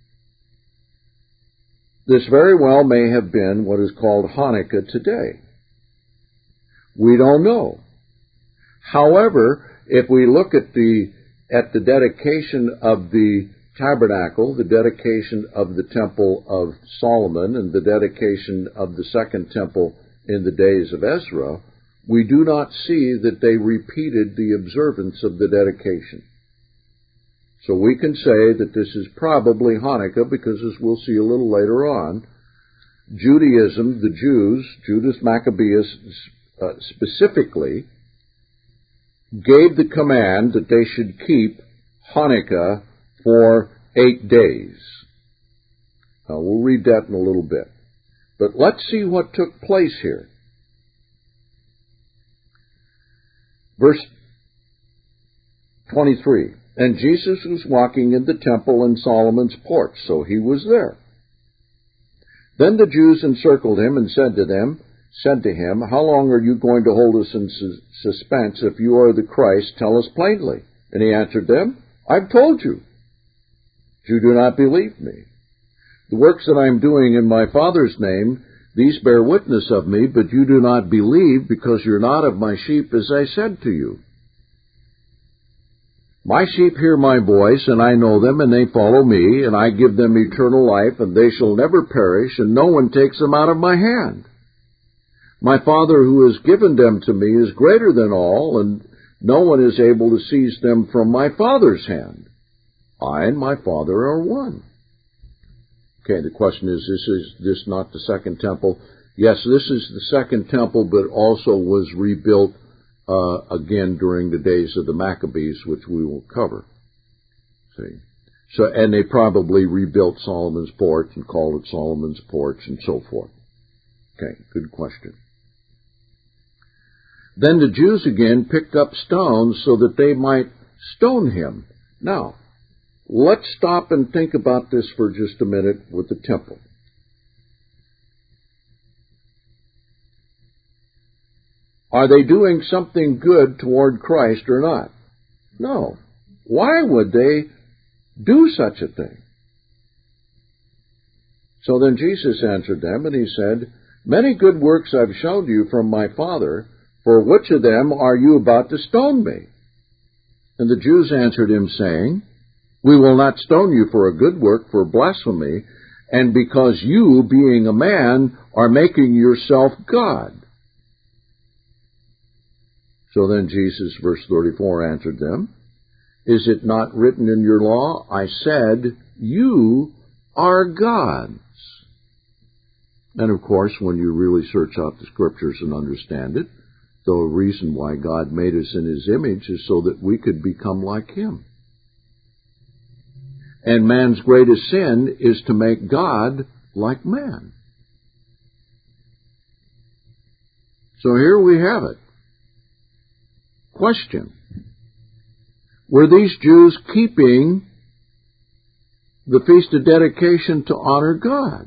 S1: This very well may have been what is called Hanukkah today. We don't know. However, if we look at the dedication of the tabernacle, the dedication of the Temple of Solomon, and the dedication of the second temple in the days of Ezra, we do not see that they repeated the observance of the dedication. So we can say that this is probably Hanukkah because, as we'll see a little later on, Judaism, the Jews, Judas Maccabeus specifically, gave the command that they should keep Hanukkah for 8 days. Now, we'll read that in a little bit. But let's see what took place here. Verse 23. And Jesus was walking in the temple in Solomon's porch, so he was there. Then the Jews encircled him and said to him, How long are you going to hold us in suspense? If you are the Christ, tell us plainly. And he answered them, I've told you. You do not believe me. The works that I am doing in my Father's name, these bear witness of me, but you do not believe because you're not of my sheep, as I said to you. My sheep hear my voice, and I know them, and they follow me, and I give them eternal life, and they shall never perish, and no one takes them out of my hand. My Father who has given them to me is greater than all, and no one is able to seize them from my Father's hand. I and my Father are one. Okay, the question is this not the second temple? Yes, this is the second temple, but also was rebuilt again during the days of the Maccabees, which we will cover. See, so and they probably rebuilt Solomon's porch and called it Solomon's porch and so forth. Okay, good question. Then the Jews again picked up stones so that they might stone him. Now, let's stop and think about this for just a minute with the temple. Are they doing something good toward Christ or not? No. Why would they do such a thing? So then Jesus answered them, and he said, Many good works I've shown you from my Father. For which of them are you about to stone me? And the Jews answered him, saying, We will not stone you for a good work, for blasphemy, and because you, being a man, are making yourself God. So then Jesus, verse 34, answered them, Is it not written in your law, I said, you are gods? And of course, when you really search out the Scriptures and understand it, the reason why God made us in His image is so that we could become like Him. And man's greatest sin is to make God like man. So here we have it. Question. Were these Jews keeping the Feast of Dedication to honor God?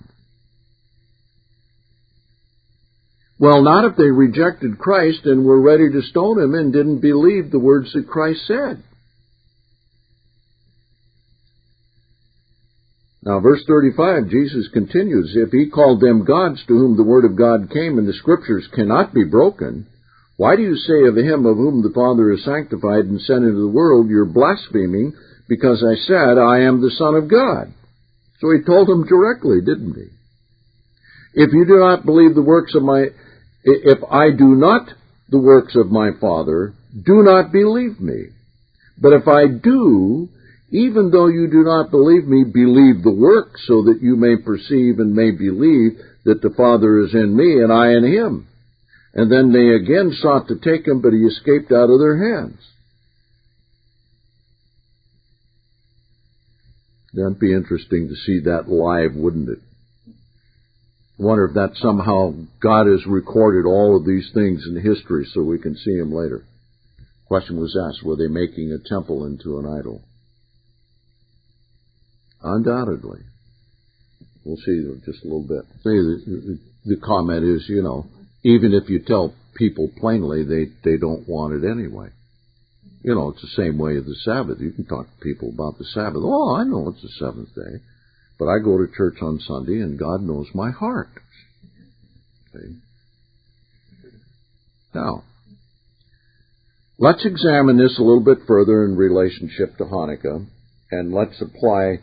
S1: Well, not if they rejected Christ and were ready to stone Him and didn't believe the words that Christ said. Now, verse 35, Jesus continues, if he called them gods to whom the word of God came and the scriptures cannot be broken, why do you say of him of whom the Father is sanctified and sent into the world, you're blaspheming, because I said, I am the Son of God? So he told them directly, didn't he? If you do not believe the works of if I do not the works of my Father, do not believe me. But if I do, even though you do not believe me, believe the works, so that you may perceive and may believe that the Father is in me and I in him. And then they again sought to take him, but he escaped out of their hands. That'd be interesting to see that live, wouldn't it? I wonder if that somehow God has recorded all of these things in history so we can see them later. The question was asked, were they making a temple into an idol? Undoubtedly. We'll see in just a little bit. The comment is, even if you tell people plainly, they don't want it anyway. It's the same way of the Sabbath. You can talk to people about the Sabbath. Oh, I know it's the seventh day. But I go to church on Sunday, and God knows my heart. See? Now, let's examine this a little bit further in relationship to Hanukkah, and let's apply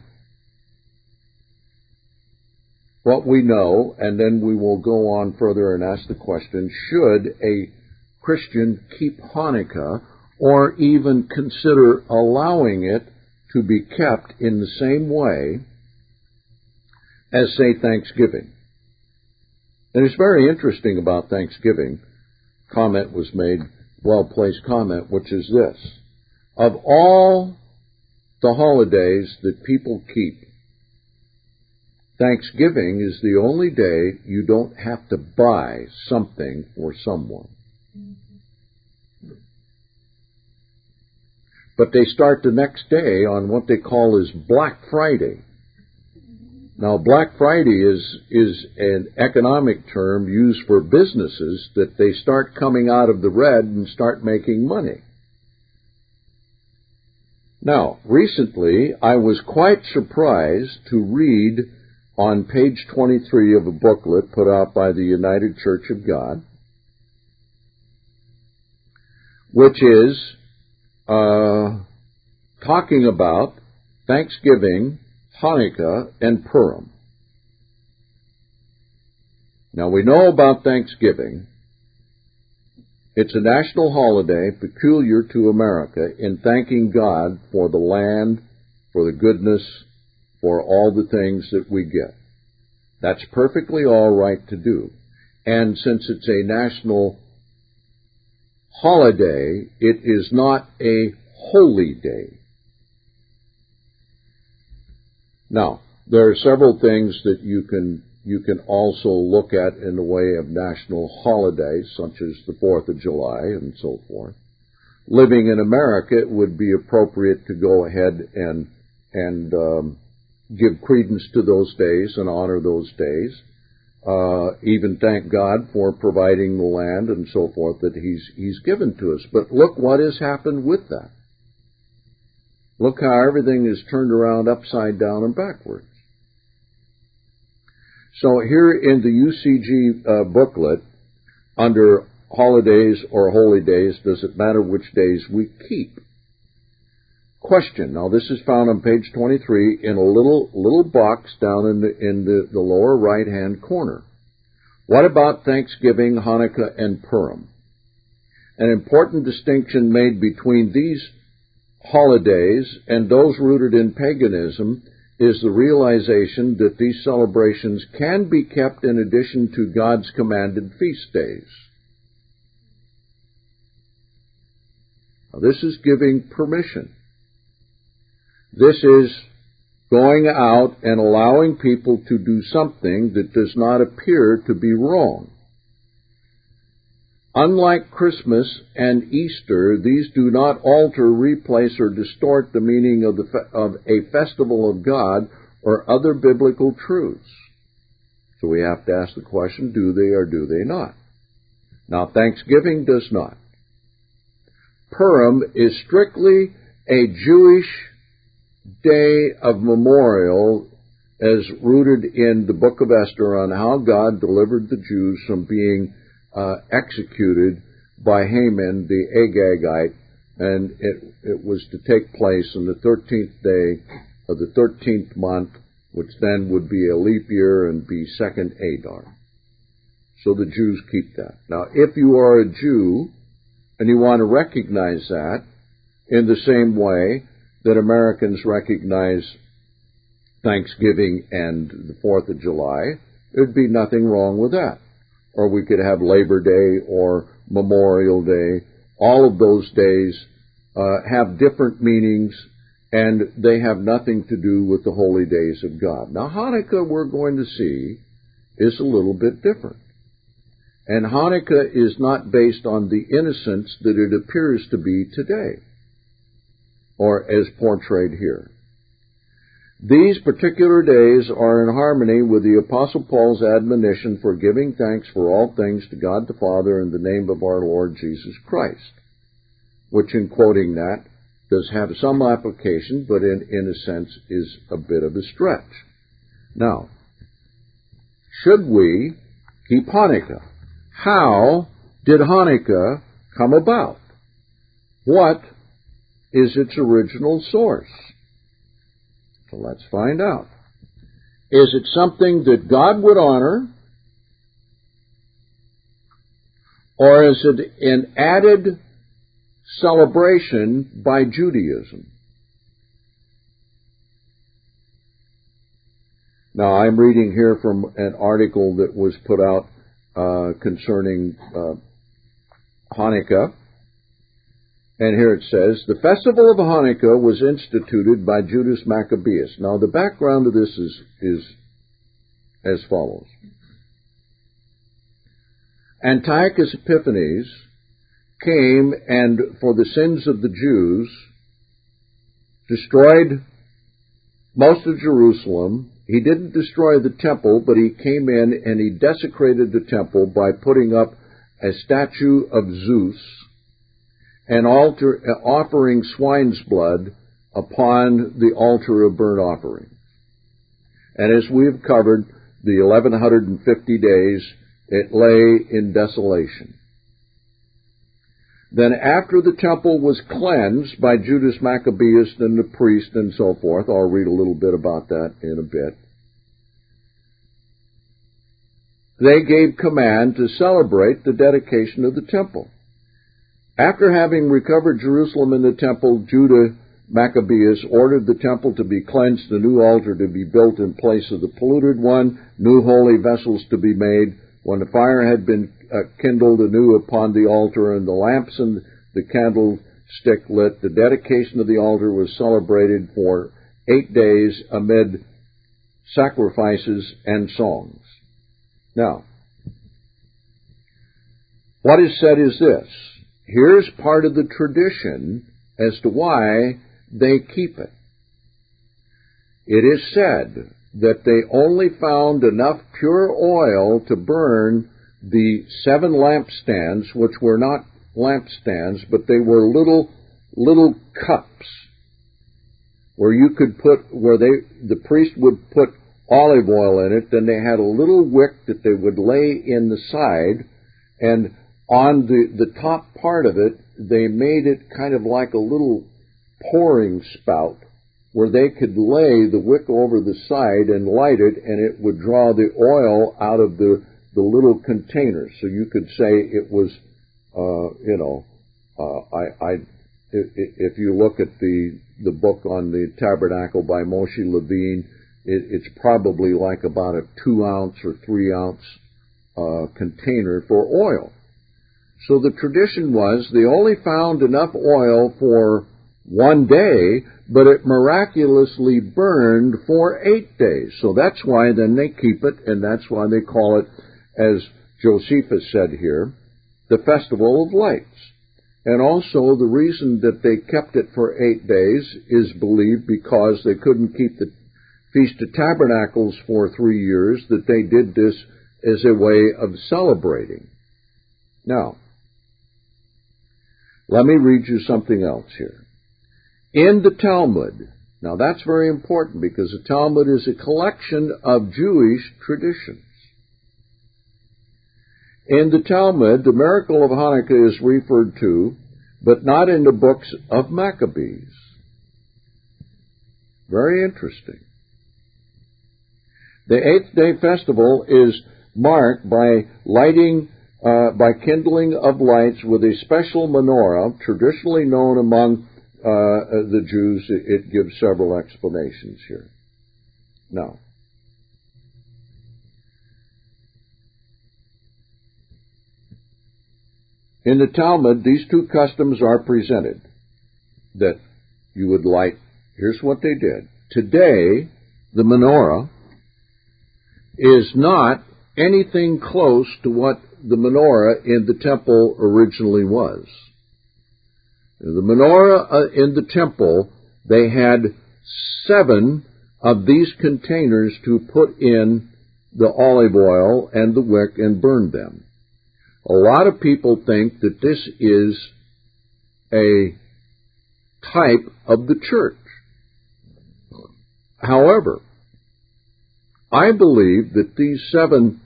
S1: what we know, and then we will go on further and ask the question, should a Christian keep Hanukkah or even consider allowing it to be kept in the same way as, say, Thanksgiving? And it's very interesting about Thanksgiving. Comment was made, well-placed comment, which is this. Of all the holidays that people keep, Thanksgiving is the only day you don't have to buy something for someone. But they start the next day on what they call is Black Friday. Now, Black Friday is an economic term used for businesses that they start coming out of the red and start making money. Now, recently, I was quite surprised to read on page 23 of a booklet put out by the United Church of God, which is talking about Thanksgiving, Hanukkah, and Purim. Now, we know about Thanksgiving. It's a national holiday peculiar to America in thanking God for the land, for the goodness, for all the things that we get. That's perfectly all right to do. And since it's a national holiday, it is not a holy day. Now, there are several things that you can also look at in the way of national holidays, such as the 4th of July and so forth. Living in America, it would be appropriate to go ahead and give credence to those days and honor those days. Even thank God for providing the land and so forth that He's given to us. But look what has happened with that. Look how everything is turned around upside down and backwards. So here in the UCG booklet, under holidays or holy days, does it matter which days we keep? Question. Now this is found on page 23 in a little box down in the lower right-hand corner. What about Thanksgiving, Hanukkah, and Purim? An important distinction made between these holidays and those rooted in paganism is the realization that these celebrations can be kept in addition to God's commanded feast days. Now, this is giving permission. This is going out and allowing people to do something that does not appear to be wrong. Unlike Christmas and Easter, these do not alter, replace, or distort the meaning of a festival of God or other biblical truths. So we have to ask the question, do they or do they not? Now, Thanksgiving does not. Purim is strictly a Jewish day of memorial as rooted in the book of Esther on how God delivered the Jews from being executed by Haman the Agagite, and it was to take place on the 13th day of the 13th month, which then would be a leap year and be second Adar. So the Jews keep that. Now, if you are a Jew and you want to recognize that in the same way that Americans recognize Thanksgiving and the 4th of July, there'd be nothing wrong with that. Or we could have Labor Day or Memorial Day. All of those days have different meanings, and they have nothing to do with the holy days of God. Now, Hanukkah, we're going to see, is a little bit different. And Hanukkah is not based on the innocence that it appears to be today, or as portrayed here. These particular days are in harmony with the Apostle Paul's admonition for giving thanks for all things to God the Father in the name of our Lord Jesus Christ, which in quoting that does have some application, but in a sense is a bit of a stretch. Now, should we keep Hanukkah? How did Hanukkah come about? What is its original source? So let's find out. Is it something that God would honor? Or is it an added celebration by Judaism? Now, I'm reading here from an article that was put out concerning Hanukkah. And here it says, the festival of Hanukkah was instituted by Judas Maccabeus. Now, the background of this is as follows. Antiochus Epiphanes came and, for the sins of the Jews, destroyed most of Jerusalem. He didn't destroy the temple, but he came in and he desecrated the temple by putting up a statue of Zeus and offering swine's blood upon the altar of burnt offering. And as we've covered, the 1150 days, it lay in desolation. Then after the temple was cleansed by Judas Maccabeus and the priest and so forth, I'll read a little bit about that in a bit, they gave command to celebrate the dedication of the temple. After having recovered Jerusalem and the temple, Judah Maccabeus ordered the temple to be cleansed, the new altar to be built in place of the polluted one, new holy vessels to be made. When the fire had been kindled anew upon the altar and the lamps and the candlestick lit, the dedication of the altar was celebrated for 8 days amid sacrifices and songs. Now, what is said is this. Here's part of the tradition as to why they keep it. It is said that they only found enough pure oil to burn the 7 lampstands, which were not lampstands, but they were little cups where you could the priest would put olive oil in it. Then they had a little wick that they would lay in the side, and on the top part of it, they made it kind of like a little pouring spout where they could lay the wick over the side and light it, and it would draw the oil out of the little containers. So you could say it was, if you look at the book on the tabernacle by Moshe Levine, it's probably like about a 2-ounce or 3-ounce container for oil. So the tradition was they only found enough oil for 1 day, but it miraculously burned for 8 days. So that's why then they keep it, and that's why they call it, as Josephus said here, the Festival of Lights. And also the reason that they kept it for 8 days is believed because they couldn't keep the Feast of Tabernacles for 3 years, that they did this as a way of celebrating. Now, let me read you something else here. In the Talmud, Now that's very important because the Talmud is a collection of Jewish traditions. In the Talmud, the miracle of Hanukkah is referred to, but not in the books of Maccabees. Very interesting. The Eighth Day Festival is marked by kindling of lights with a special menorah, traditionally known among the Jews. It gives several explanations here. Now, in the Talmud, these two customs are presented, that you would light. Here's what they did. Today, the menorah is not anything close to what the menorah in the temple originally was. The menorah in the temple, they had 7 of these containers to put in the olive oil and the wick and burn them. A lot of people think that this is a type of the church. However, I believe that these 7,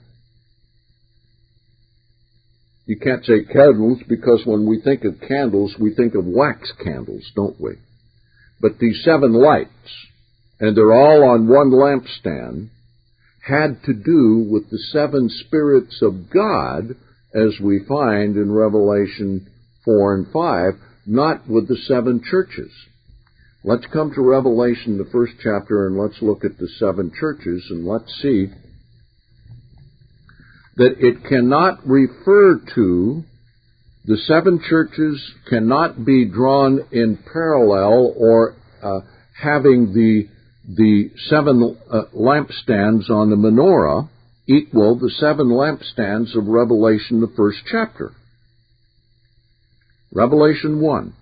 S1: you can't say candles because when we think of candles, we think of wax candles, don't we? But these 7 lights, and they're all on one lampstand, had to do with the 7 spirits of God, as we find in Revelation 4 and 5, not with the 7 churches. Let's come to Revelation, the 1st chapter, and let's look at the 7 churches, and let's see that it cannot refer to, the 7 churches cannot be drawn in parallel or having the 7 lampstands on the menorah equal the 7 lampstands of Revelation, the 1st chapter. Revelation 1.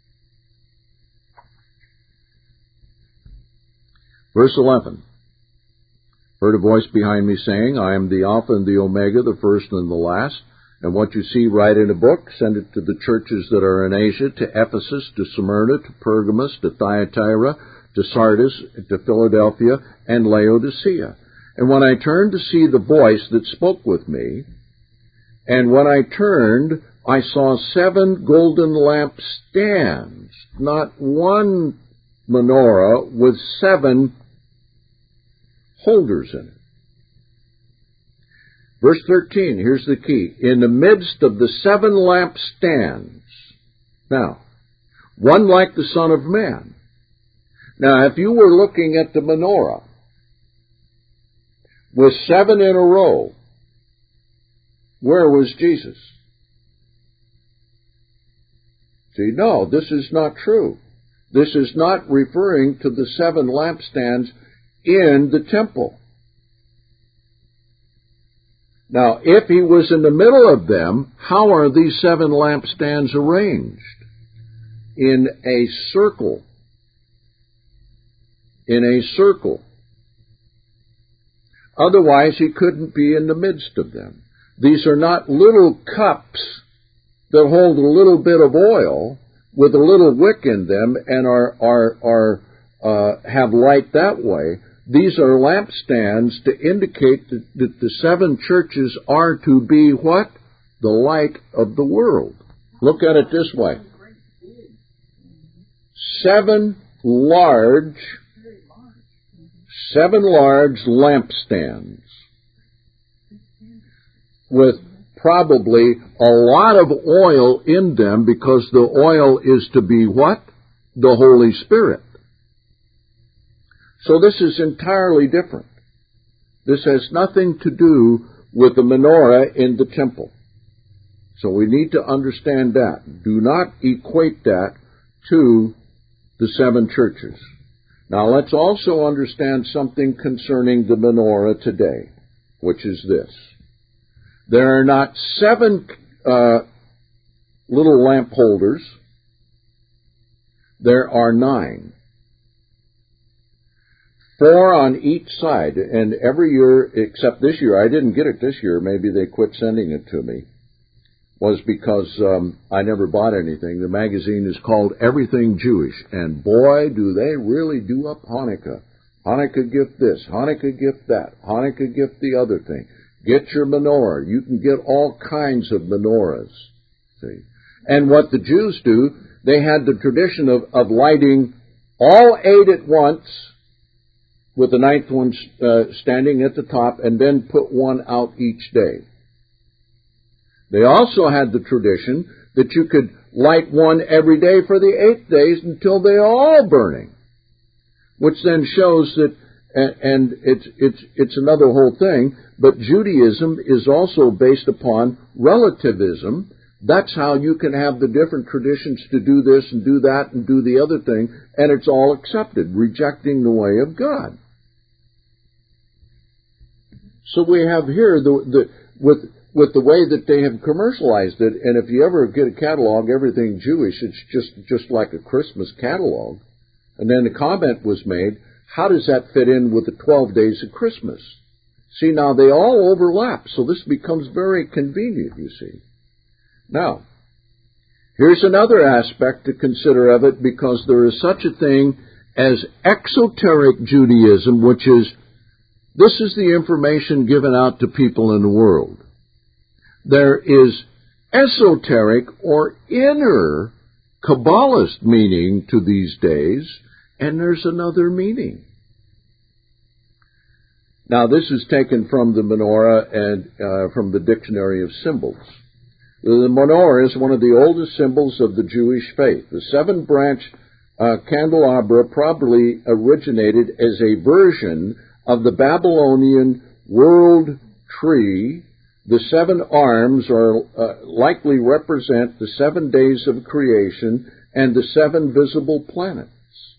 S1: Verse 11. Heard a voice behind me saying, I am the Alpha and the Omega, the first and the last. And what you see, write in a book, send it to the churches that are in Asia, to Ephesus, to Smyrna, to Pergamos, to Thyatira, to Sardis, to Philadelphia, and Laodicea. And when I turned to see the voice that spoke with me, and when I turned, I saw 7 golden lampstands, not one menorah, with 7 holders in it. Verse 13, here's the key. In the midst of the 7 lampstands, now, one like the Son of Man. Now, if you were looking at the menorah with 7 in a row, where was Jesus? See, no, this is not true. This is not referring to the 7 lampstands in the temple. Now, if he was in the middle of them, how are these 7 lampstands arranged? In a circle. In a circle. Otherwise, he couldn't be in the midst of them. These are not little cups that hold a little bit of oil with a little wick in them and have light that way. These are lampstands to indicate that the 7 churches are to be what? The light of the world. Look at it this way. 7 large lampstands with probably a lot of oil in them, because the oil is to be what? The Holy Spirit. So this is entirely different. This has nothing to do with the menorah in the temple. So we need to understand that. Do not equate that to the 7 churches. Now let's also understand something concerning the menorah today, which is this. There are not 7 little lamp holders. There are 9. 4 on each side, and every year, except this year, I didn't get it this year, maybe they quit sending it to me. was because I never bought anything. The magazine is called Everything Jewish, and boy, do they really do up Hanukkah. Hanukkah gift this, Hanukkah gift that, Hanukkah gift the other thing. Get your menorah. You can get all kinds of menorahs. See? And what the Jews do, they had the tradition of lighting all 8 at once, with the 9th one standing at the top, and then put one out each day. They also had the tradition that you could light one every day for the 8 days until they're all burning, which then shows that, and it's another whole thing, but Judaism is also based upon relativism. That's how you can have the different traditions to do this and do that and do the other thing, and it's all accepted, rejecting the way of God. So we have here with the way that they have commercialized it, and if you ever get a catalog, Everything Jewish, it's just like a Christmas catalog. And then the comment was made, how does that fit in with the 12 days of Christmas? See, now they all overlap, so this becomes very convenient, you see. Now, here's another aspect to consider of it, because there is such a thing as exoteric Judaism, which is, this is the information given out to people in the world. There is esoteric or inner Kabbalist meaning to these days, and there's another meaning. Now, this is taken from the menorah and from the Dictionary of Symbols. The menorah is one of the oldest symbols of the Jewish faith. The 7-branch candelabra probably originated as a version of the Babylonian world tree. The 7 arms are likely represent the 7 days of creation and the 7 visible planets.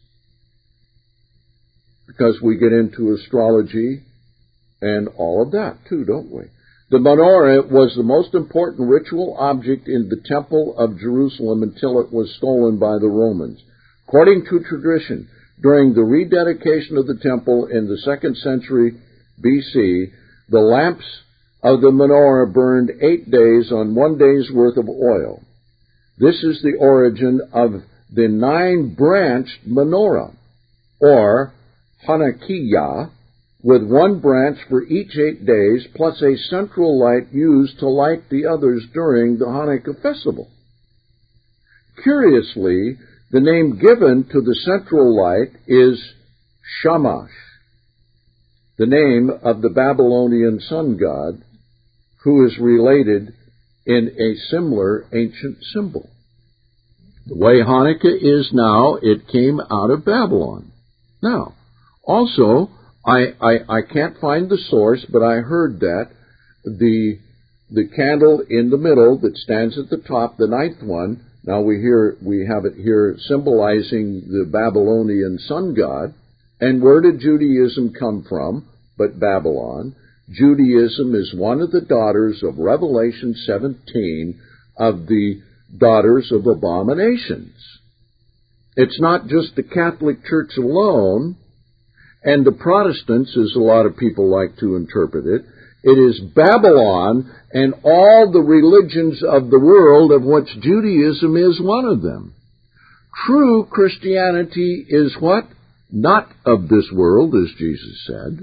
S1: Because we get into astrology and all of that too, don't we? The menorah was the most important ritual object in the Temple of Jerusalem until it was stolen by the Romans. According to tradition, during the rededication of the temple in the 2nd century BC, the lamps of the menorah burned 8 days on 1 day's worth of oil. This is the origin of the 9-branched menorah, or Hanukkah, with 1 branch for each 8 days, plus a central light used to light the others during the Hanukkah festival. Curiously, the name given to the central light is Shamash, the name of the Babylonian sun god, who is related in a similar ancient symbol. The way Hanukkah is now, it came out of Babylon. Now, also, I can't find the source, but I heard that the candle in the middle that stands at the top, the 9th one, now we have it here symbolizing the Babylonian sun god. And where did Judaism come from but Babylon? Judaism is one of the daughters of Revelation 17 of the daughters of abominations. It's not just the Catholic Church alone, and the Protestants, as a lot of people like to interpret it. It is Babylon and all the religions of the world, of which Judaism is one of them. True Christianity is what? Not of this world, as Jesus said.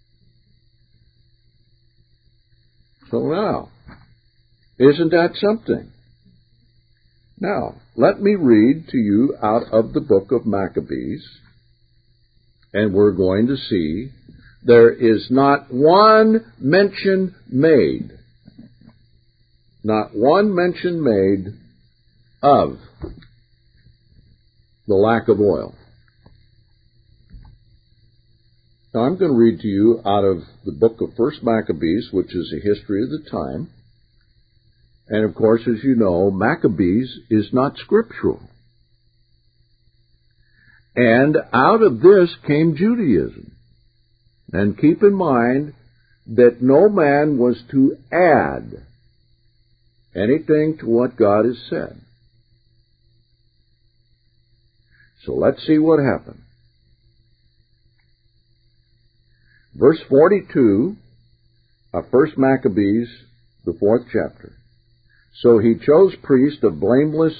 S1: So now, isn't that something? Now, let me read to you out of the book of Maccabees, and we're going to see there is not one mention made, of the lack of oil. Now, I'm going to read to you out of the book of 1 Maccabees, which is a history of the time. And, of course, as you know, Maccabees is not scriptural. And out of this came Judaism. And keep in mind that no man was to add anything to what God has said. So let's see what happened. Verse 42 of 1 Maccabees, the 4th chapter. So he chose priests of blameless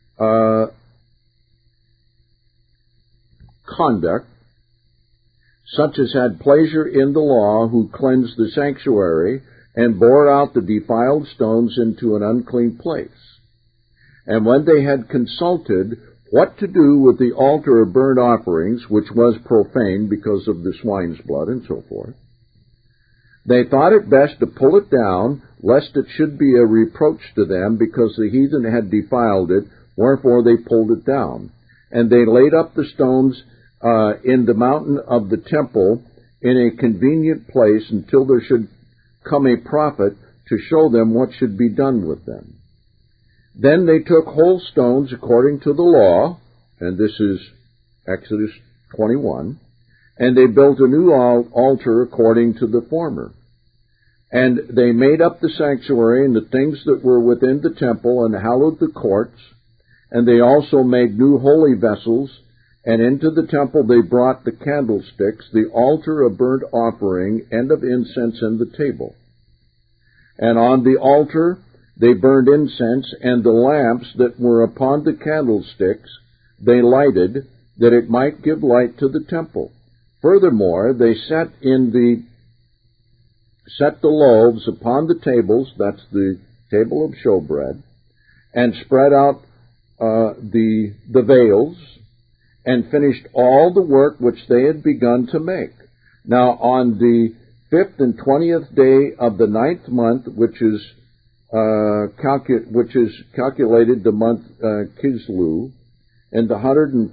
S1: conduct, such as had pleasure in the law, who cleansed the sanctuary and bore out the defiled stones into an unclean place. And when they had consulted what to do with the altar of burnt offerings, which was profane because of the swine's blood and so forth, they thought it best to pull it down, lest it should be a reproach to them, because the heathen had defiled it, wherefore they pulled it down. And they laid up the stones in the mountain of the temple in a convenient place until there should come a prophet to show them what should be done with them. Then they took whole stones according to the law, and this is Exodus 21, and they built a new altar according to the former. And they made up the sanctuary and the things that were within the temple, and hallowed the courts. And they also made new holy vessels, and into the temple they brought the candlesticks, the altar of burnt offering, and of incense, and the table. And on the altar they burned incense, and the lamps that were upon the candlesticks they lighted, that it might give light to the temple. Furthermore, they set the loaves upon the tables, that's the table of showbread, and spread out the veils, and finished all the work which they had begun to make. Now on the 5th and 20th day of the 9th month, which is calculated the month Kislev, in the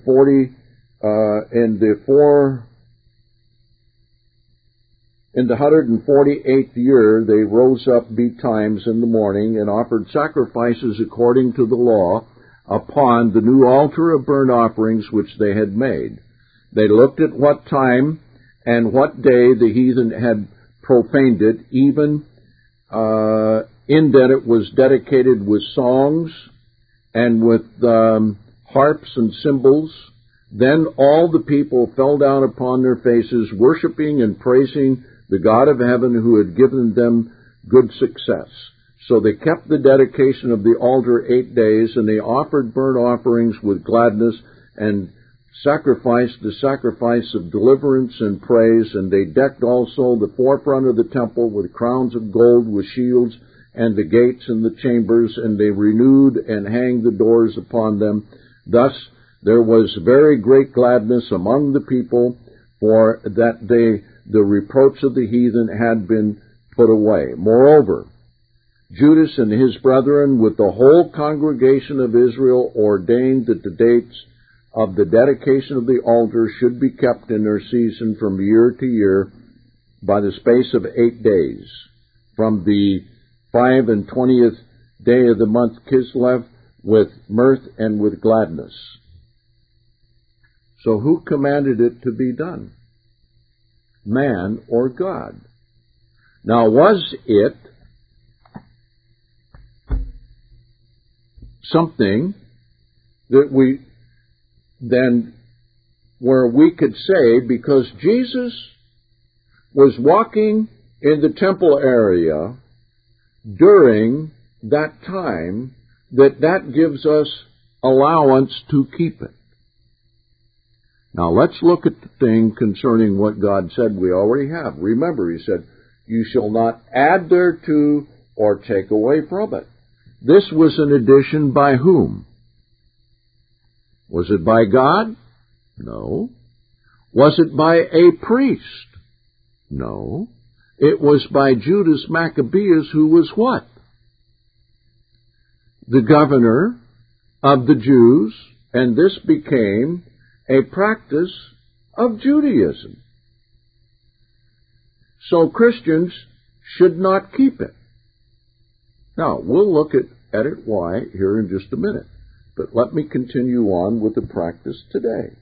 S1: 148th year, they rose up betimes in the morning and offered sacrifices according to the law upon the new altar of burnt offerings which they had made. They looked at what time and what day the heathen had profaned it, even in that it was dedicated with songs and with harps and cymbals. Then all the people fell down upon their faces, worshiping and praising the God of heaven, who had given them good success. So they kept the dedication of the altar 8 days, and they offered burnt offerings with gladness, and sacrificed the sacrifice of deliverance and praise. And they decked also the forefront of the temple with crowns of gold, with shields, and the gates and the chambers, and they renewed and hanged the doors upon them. Thus there was very great gladness among the people, for that day the reproach of the heathen had been put away. Moreover, Judas and his brethren, with the whole congregation of Israel, ordained that the dates of the dedication of the altar should be kept in their season from year to year by the space of 8 days, from the 25th day of the month Kislev, with mirth and with gladness. So who commanded it to be done? Man or God? Now, was it something that where we could say, because Jesus was walking in the temple area during that time, that gives us allowance to keep it? Now let's look at the thing concerning what God said we already have. Remember, He said, "You shall not add thereto or take away from it." This was an addition by whom? Was it by God? No. Was it by a priest? No. It was by Judas Maccabeus, who was what? The governor of the Jews, and this became a practice of Judaism. So Christians should not keep it. Now, we'll look at it why here in just a minute. But let me continue on with the practice today.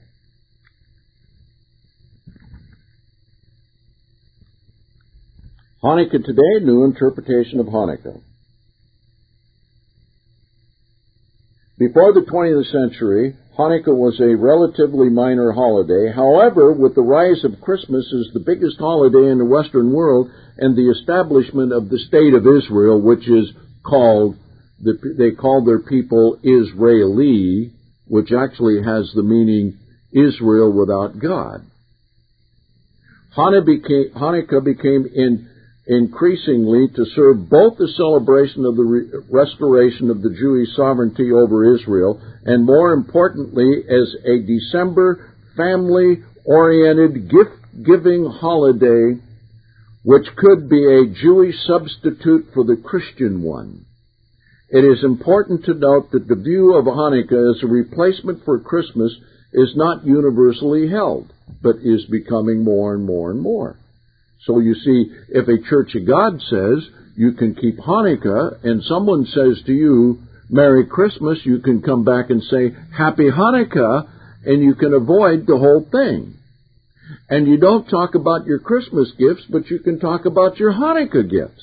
S1: Hanukkah today, new interpretation of Hanukkah. Before the 20th century, Hanukkah was a relatively minor holiday. However, with the rise of Christmas as the biggest holiday in the Western world and the establishment of the State of Israel, which is called they called their people Israeli, which actually has the meaning Israel without God. Hanukkah became increasingly to serve both the celebration of the restoration of the Jewish sovereignty over Israel, and more importantly, as a December family-oriented gift-giving holiday, which could be a Jewish substitute for the Christian one. It is important to note that the view of Hanukkah as a replacement for Christmas is not universally held, but is becoming more and more and more. So you see, if a Church of God says you can keep Hanukkah, and someone says to you, Merry Christmas, you can come back and say, Happy Hanukkah, and you can avoid the whole thing. And you don't talk about your Christmas gifts, but you can talk about your Hanukkah gifts.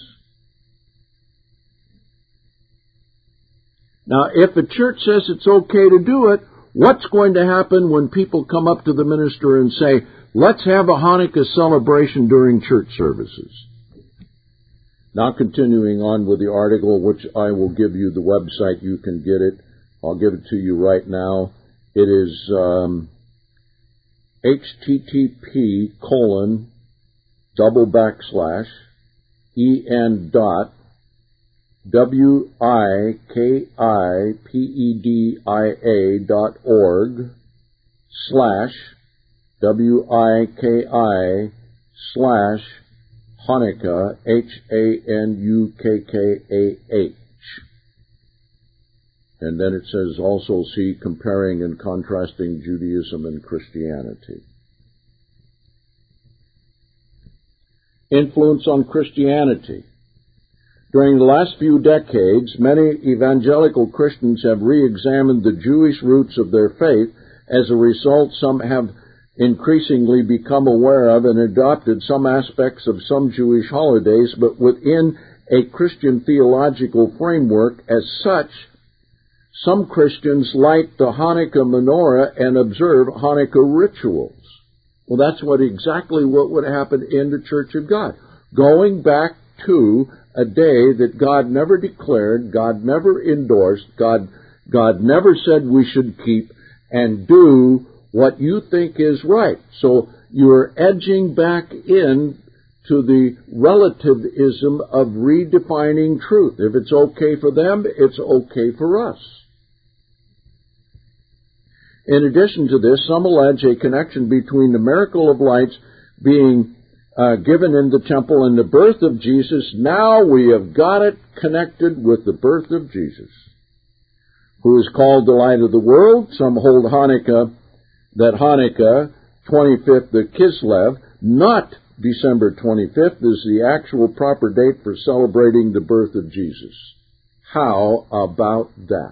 S1: Now, if a church says it's okay to do it, what's going to happen when people come up to the minister and say, let's have a Hanukkah celebration during church services? Now, continuing on with the article, which I will give you the website, you can get it. I'll give it to you right now. It is wiki.wiki/Hanukkah, Hanukkah. And then it says also see comparing and contrasting Judaism and Christianity. Influence on Christianity. During the last few decades, many evangelical Christians have re-examined the Jewish roots of their faith. As a result, some have increasingly become aware of and adopted some aspects of some Jewish holidays, but within a Christian theological framework. As such, some Christians light the Hanukkah menorah and observe Hanukkah rituals. Well, that's exactly what would happen in the Church of God. Going back to a day that God never declared, God never endorsed, God never said we should keep, and do what you think is right. So you're edging back in to the relativism of redefining truth. If it's okay for them, it's okay for us. In addition to this, some allege a connection between the miracle of lights being given in the temple and the birth of Jesus. Now we have got it connected with the birth of Jesus, who is called the light of the world. Some hold Hanukkah 25th, the Kislev, not December 25th, is the actual proper date for celebrating the birth of Jesus. How about that?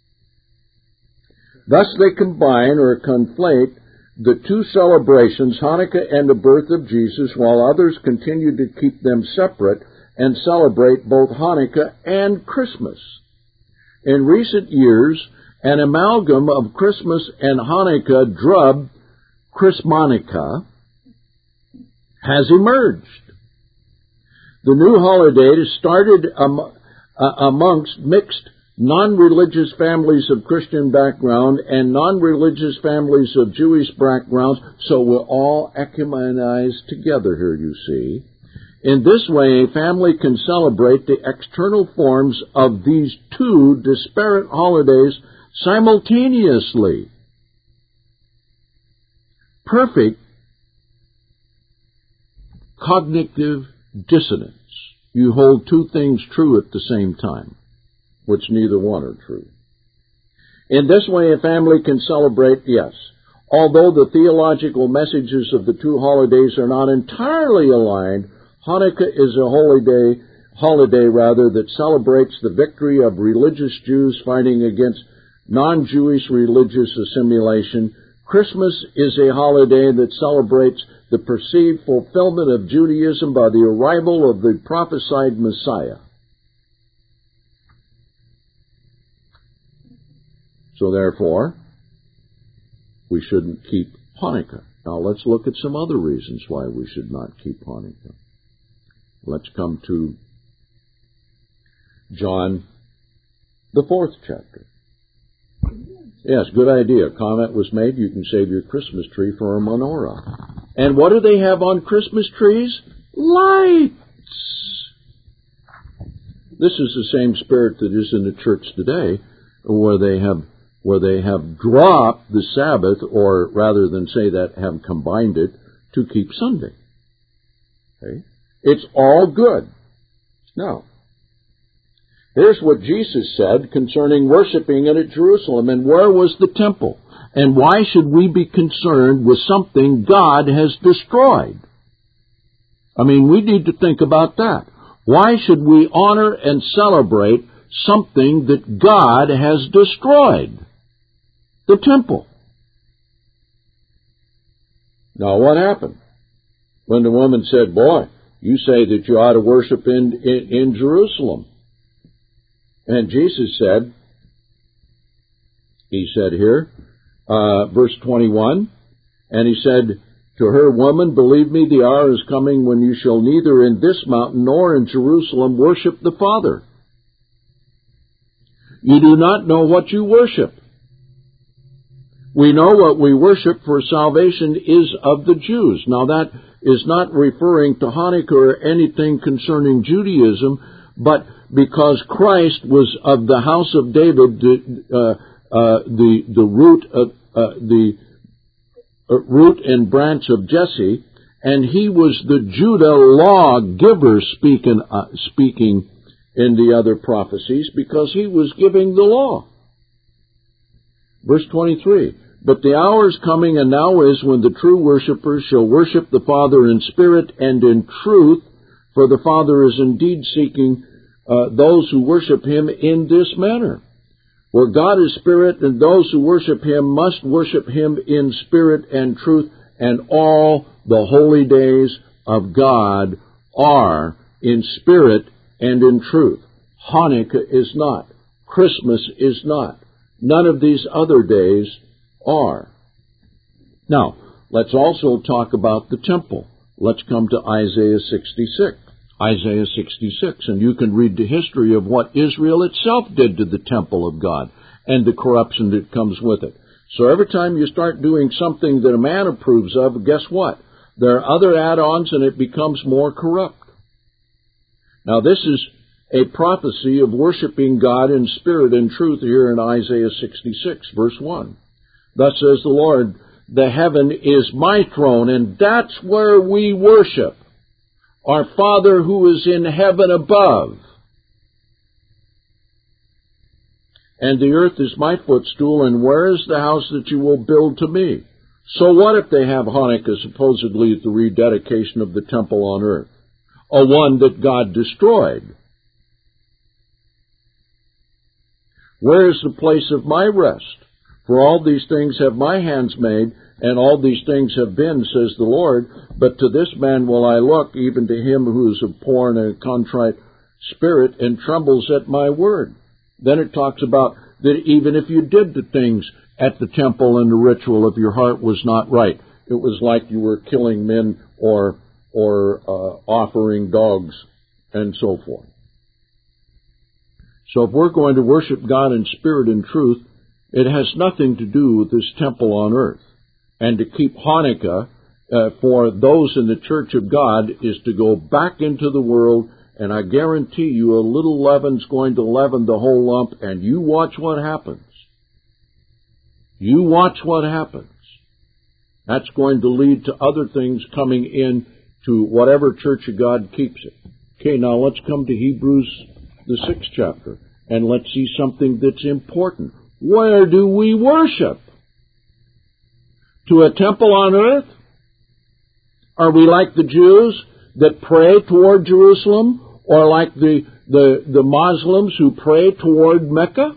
S1: Thus they combine or conflate the two celebrations, Hanukkah and the birth of Jesus, while others continue to keep them separate and celebrate both Hanukkah and Christmas. In recent years, an amalgam of Christmas and Hanukkah, dubbed Chrismonica, has emerged. The new holiday started amongst mixed non-religious families of Christian background and non-religious families of Jewish backgrounds, so we're all ecumenized together here, you see. In this way, a family can celebrate the external forms of these two disparate holidays simultaneously. Perfect cognitive dissonance. You hold two things true at the same time, which neither one are true. In this way, a family can celebrate, yes. Although the theological messages of the two holidays are not entirely aligned, Hanukkah is a holiday that celebrates the victory of religious Jews fighting against non-Jewish religious assimilation. Christmas is a holiday that celebrates the perceived fulfillment of Judaism by the arrival of the prophesied Messiah. So therefore, we shouldn't keep Hanukkah. Now let's look at some other reasons why we should not keep Hanukkah. Let's come to John The 4th chapter. Yes, good idea. Comment was made. You can save your Christmas tree for a menorah. And what do they have on Christmas trees? Lights. This is the same spirit that is in the church today, where they have dropped the Sabbath, or rather than say that, have combined it to keep Sunday. Okay? It's all good. Now, here's what Jesus said concerning worshiping it at Jerusalem. And where was the temple? And why should we be concerned with something God has destroyed? I mean, we need to think about that. Why should we honor and celebrate something that God has destroyed? The temple. Now, what happened? When the woman said, boy, you say that you ought to worship in Jerusalem. And Jesus said, he said here, verse 21, and he said to her, woman, believe me, the hour is coming when you shall neither in this mountain nor in Jerusalem worship the Father. You do not know what you worship. We know what we worship, for salvation is of the Jews. Now that is not referring to Hanukkah or anything concerning Judaism, but because Christ was of the house of David, the root and branch of Jesse, and he was the Judah lawgiver, speaking in the other prophecies, because he was giving the law. Verse 23, but the hour is coming, and now is, when the true worshipers shall worship the Father in spirit and in truth, for the Father is indeed seeking those who worship him in this manner. For God is spirit, and those who worship him must worship him in spirit and truth, and all the holy days of God are in spirit and in truth. Hanukkah is not. Christmas is not. None of these other days are. Now, let's also talk about the temple. Let's come to Isaiah 66. Isaiah 66, and you can read the history of what Israel itself did to the temple of God and the corruption that comes with it. So every time you start doing something that a man approves of, guess what? There are other add-ons and it becomes more corrupt. Now this is a prophecy of worshiping God in spirit and truth here in Isaiah 66, verse 1. Thus says the Lord, the heaven is my throne, and that's where we worship. Our Father who is in heaven above. And the earth is my footstool, and where is the house that you will build to me? So what if they have Hanukkah, supposedly the rededication of the temple on earth? A one that God destroyed. Where is the place of my rest? For all these things have my hands made, and all these things have been, says the Lord. But to this man will I look, even to him who is a poor and a contrite spirit, and trembles at my word. Then it talks about that even if you did the things at the temple and the ritual, if your heart was not right, it was like you were killing men or offering dogs and so forth. So if we're going to worship God in spirit and truth, it has nothing to do with this temple on earth. And to keep Hanukkah for those in the church of God is to go back into the world, and I guarantee you a little leaven's going to leaven the whole lump, and you watch what happens. You watch what happens. That's going to lead to other things coming in to whatever church of God keeps it. Okay, now let's come to Hebrews, the 6th chapter, and let's see something that's important. Where do we worship? To a temple on earth? Are we like the Jews that pray toward Jerusalem, or like the Muslims who pray toward Mecca?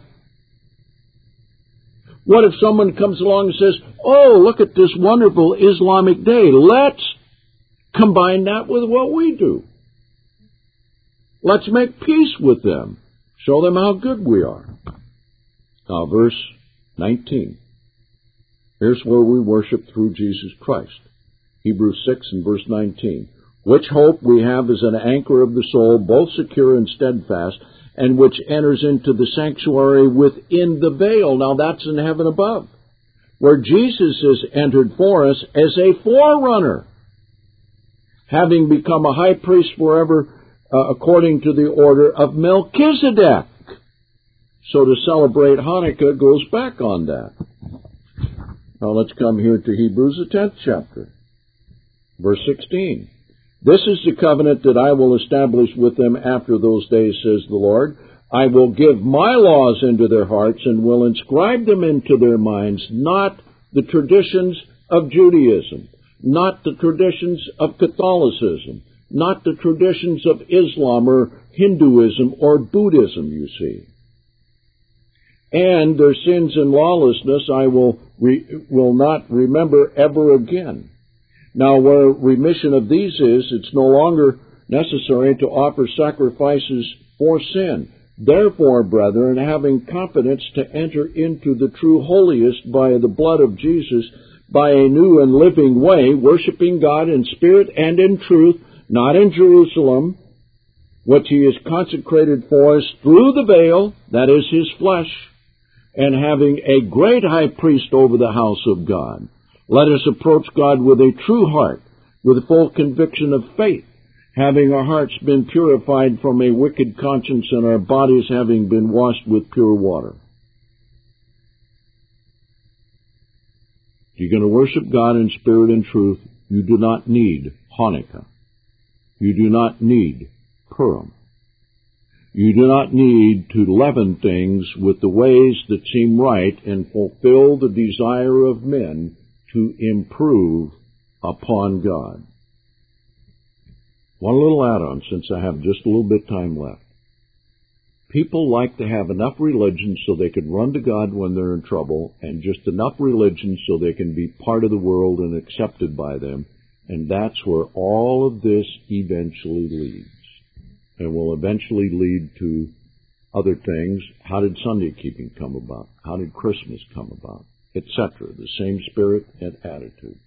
S1: What if someone comes along and says, oh, look at this wonderful Islamic day. Let's combine that with what we do. Let's make peace with them. Show them how good we are. Now, verse 19. Here's where we worship through Jesus Christ. Hebrews 6 and verse 19. Which hope we have is an anchor of the soul, both secure and steadfast, and which enters into the sanctuary within the veil. Now that's in heaven above, where Jesus has entered for us as a forerunner, having become a high priest forever according to the order of Melchizedek. So to celebrate Hanukkah goes back on that. Now let's come here to Hebrews, the 10th chapter, verse 16. This is the covenant that I will establish with them after those days, says the Lord. I will give my laws into their hearts and will inscribe them into their minds, not the traditions of Judaism, not the traditions of Catholicism, not the traditions of Islam or Hinduism or Buddhism, you see. And their sins and lawlessness I will not remember ever again. Now, where remission of these is, it's no longer necessary to offer sacrifices for sin. Therefore, brethren, having confidence to enter into the true holiest by the blood of Jesus, by a new and living way, worshiping God in spirit and in truth, not in Jerusalem, which he has consecrated for us through the veil, that is his flesh, and having a great high priest over the house of God. Let us approach God with a true heart, with full conviction of faith, having our hearts been purified from a wicked conscience and our bodies having been washed with pure water. If you're going to worship God in spirit and truth, you do not need Hanukkah. You do not need Purim. You do not need to leaven things with the ways that seem right and fulfill the desire of men to improve upon God. One little add-on, since I have just a little bit of time left. People like to have enough religion so they can run to God when they're in trouble, and just enough religion so they can be part of the world and accepted by them, and that's where all of this eventually leads. And will eventually lead to other things. How did Sunday keeping come about? How did Christmas come about? Etc. The same spirit and attitude.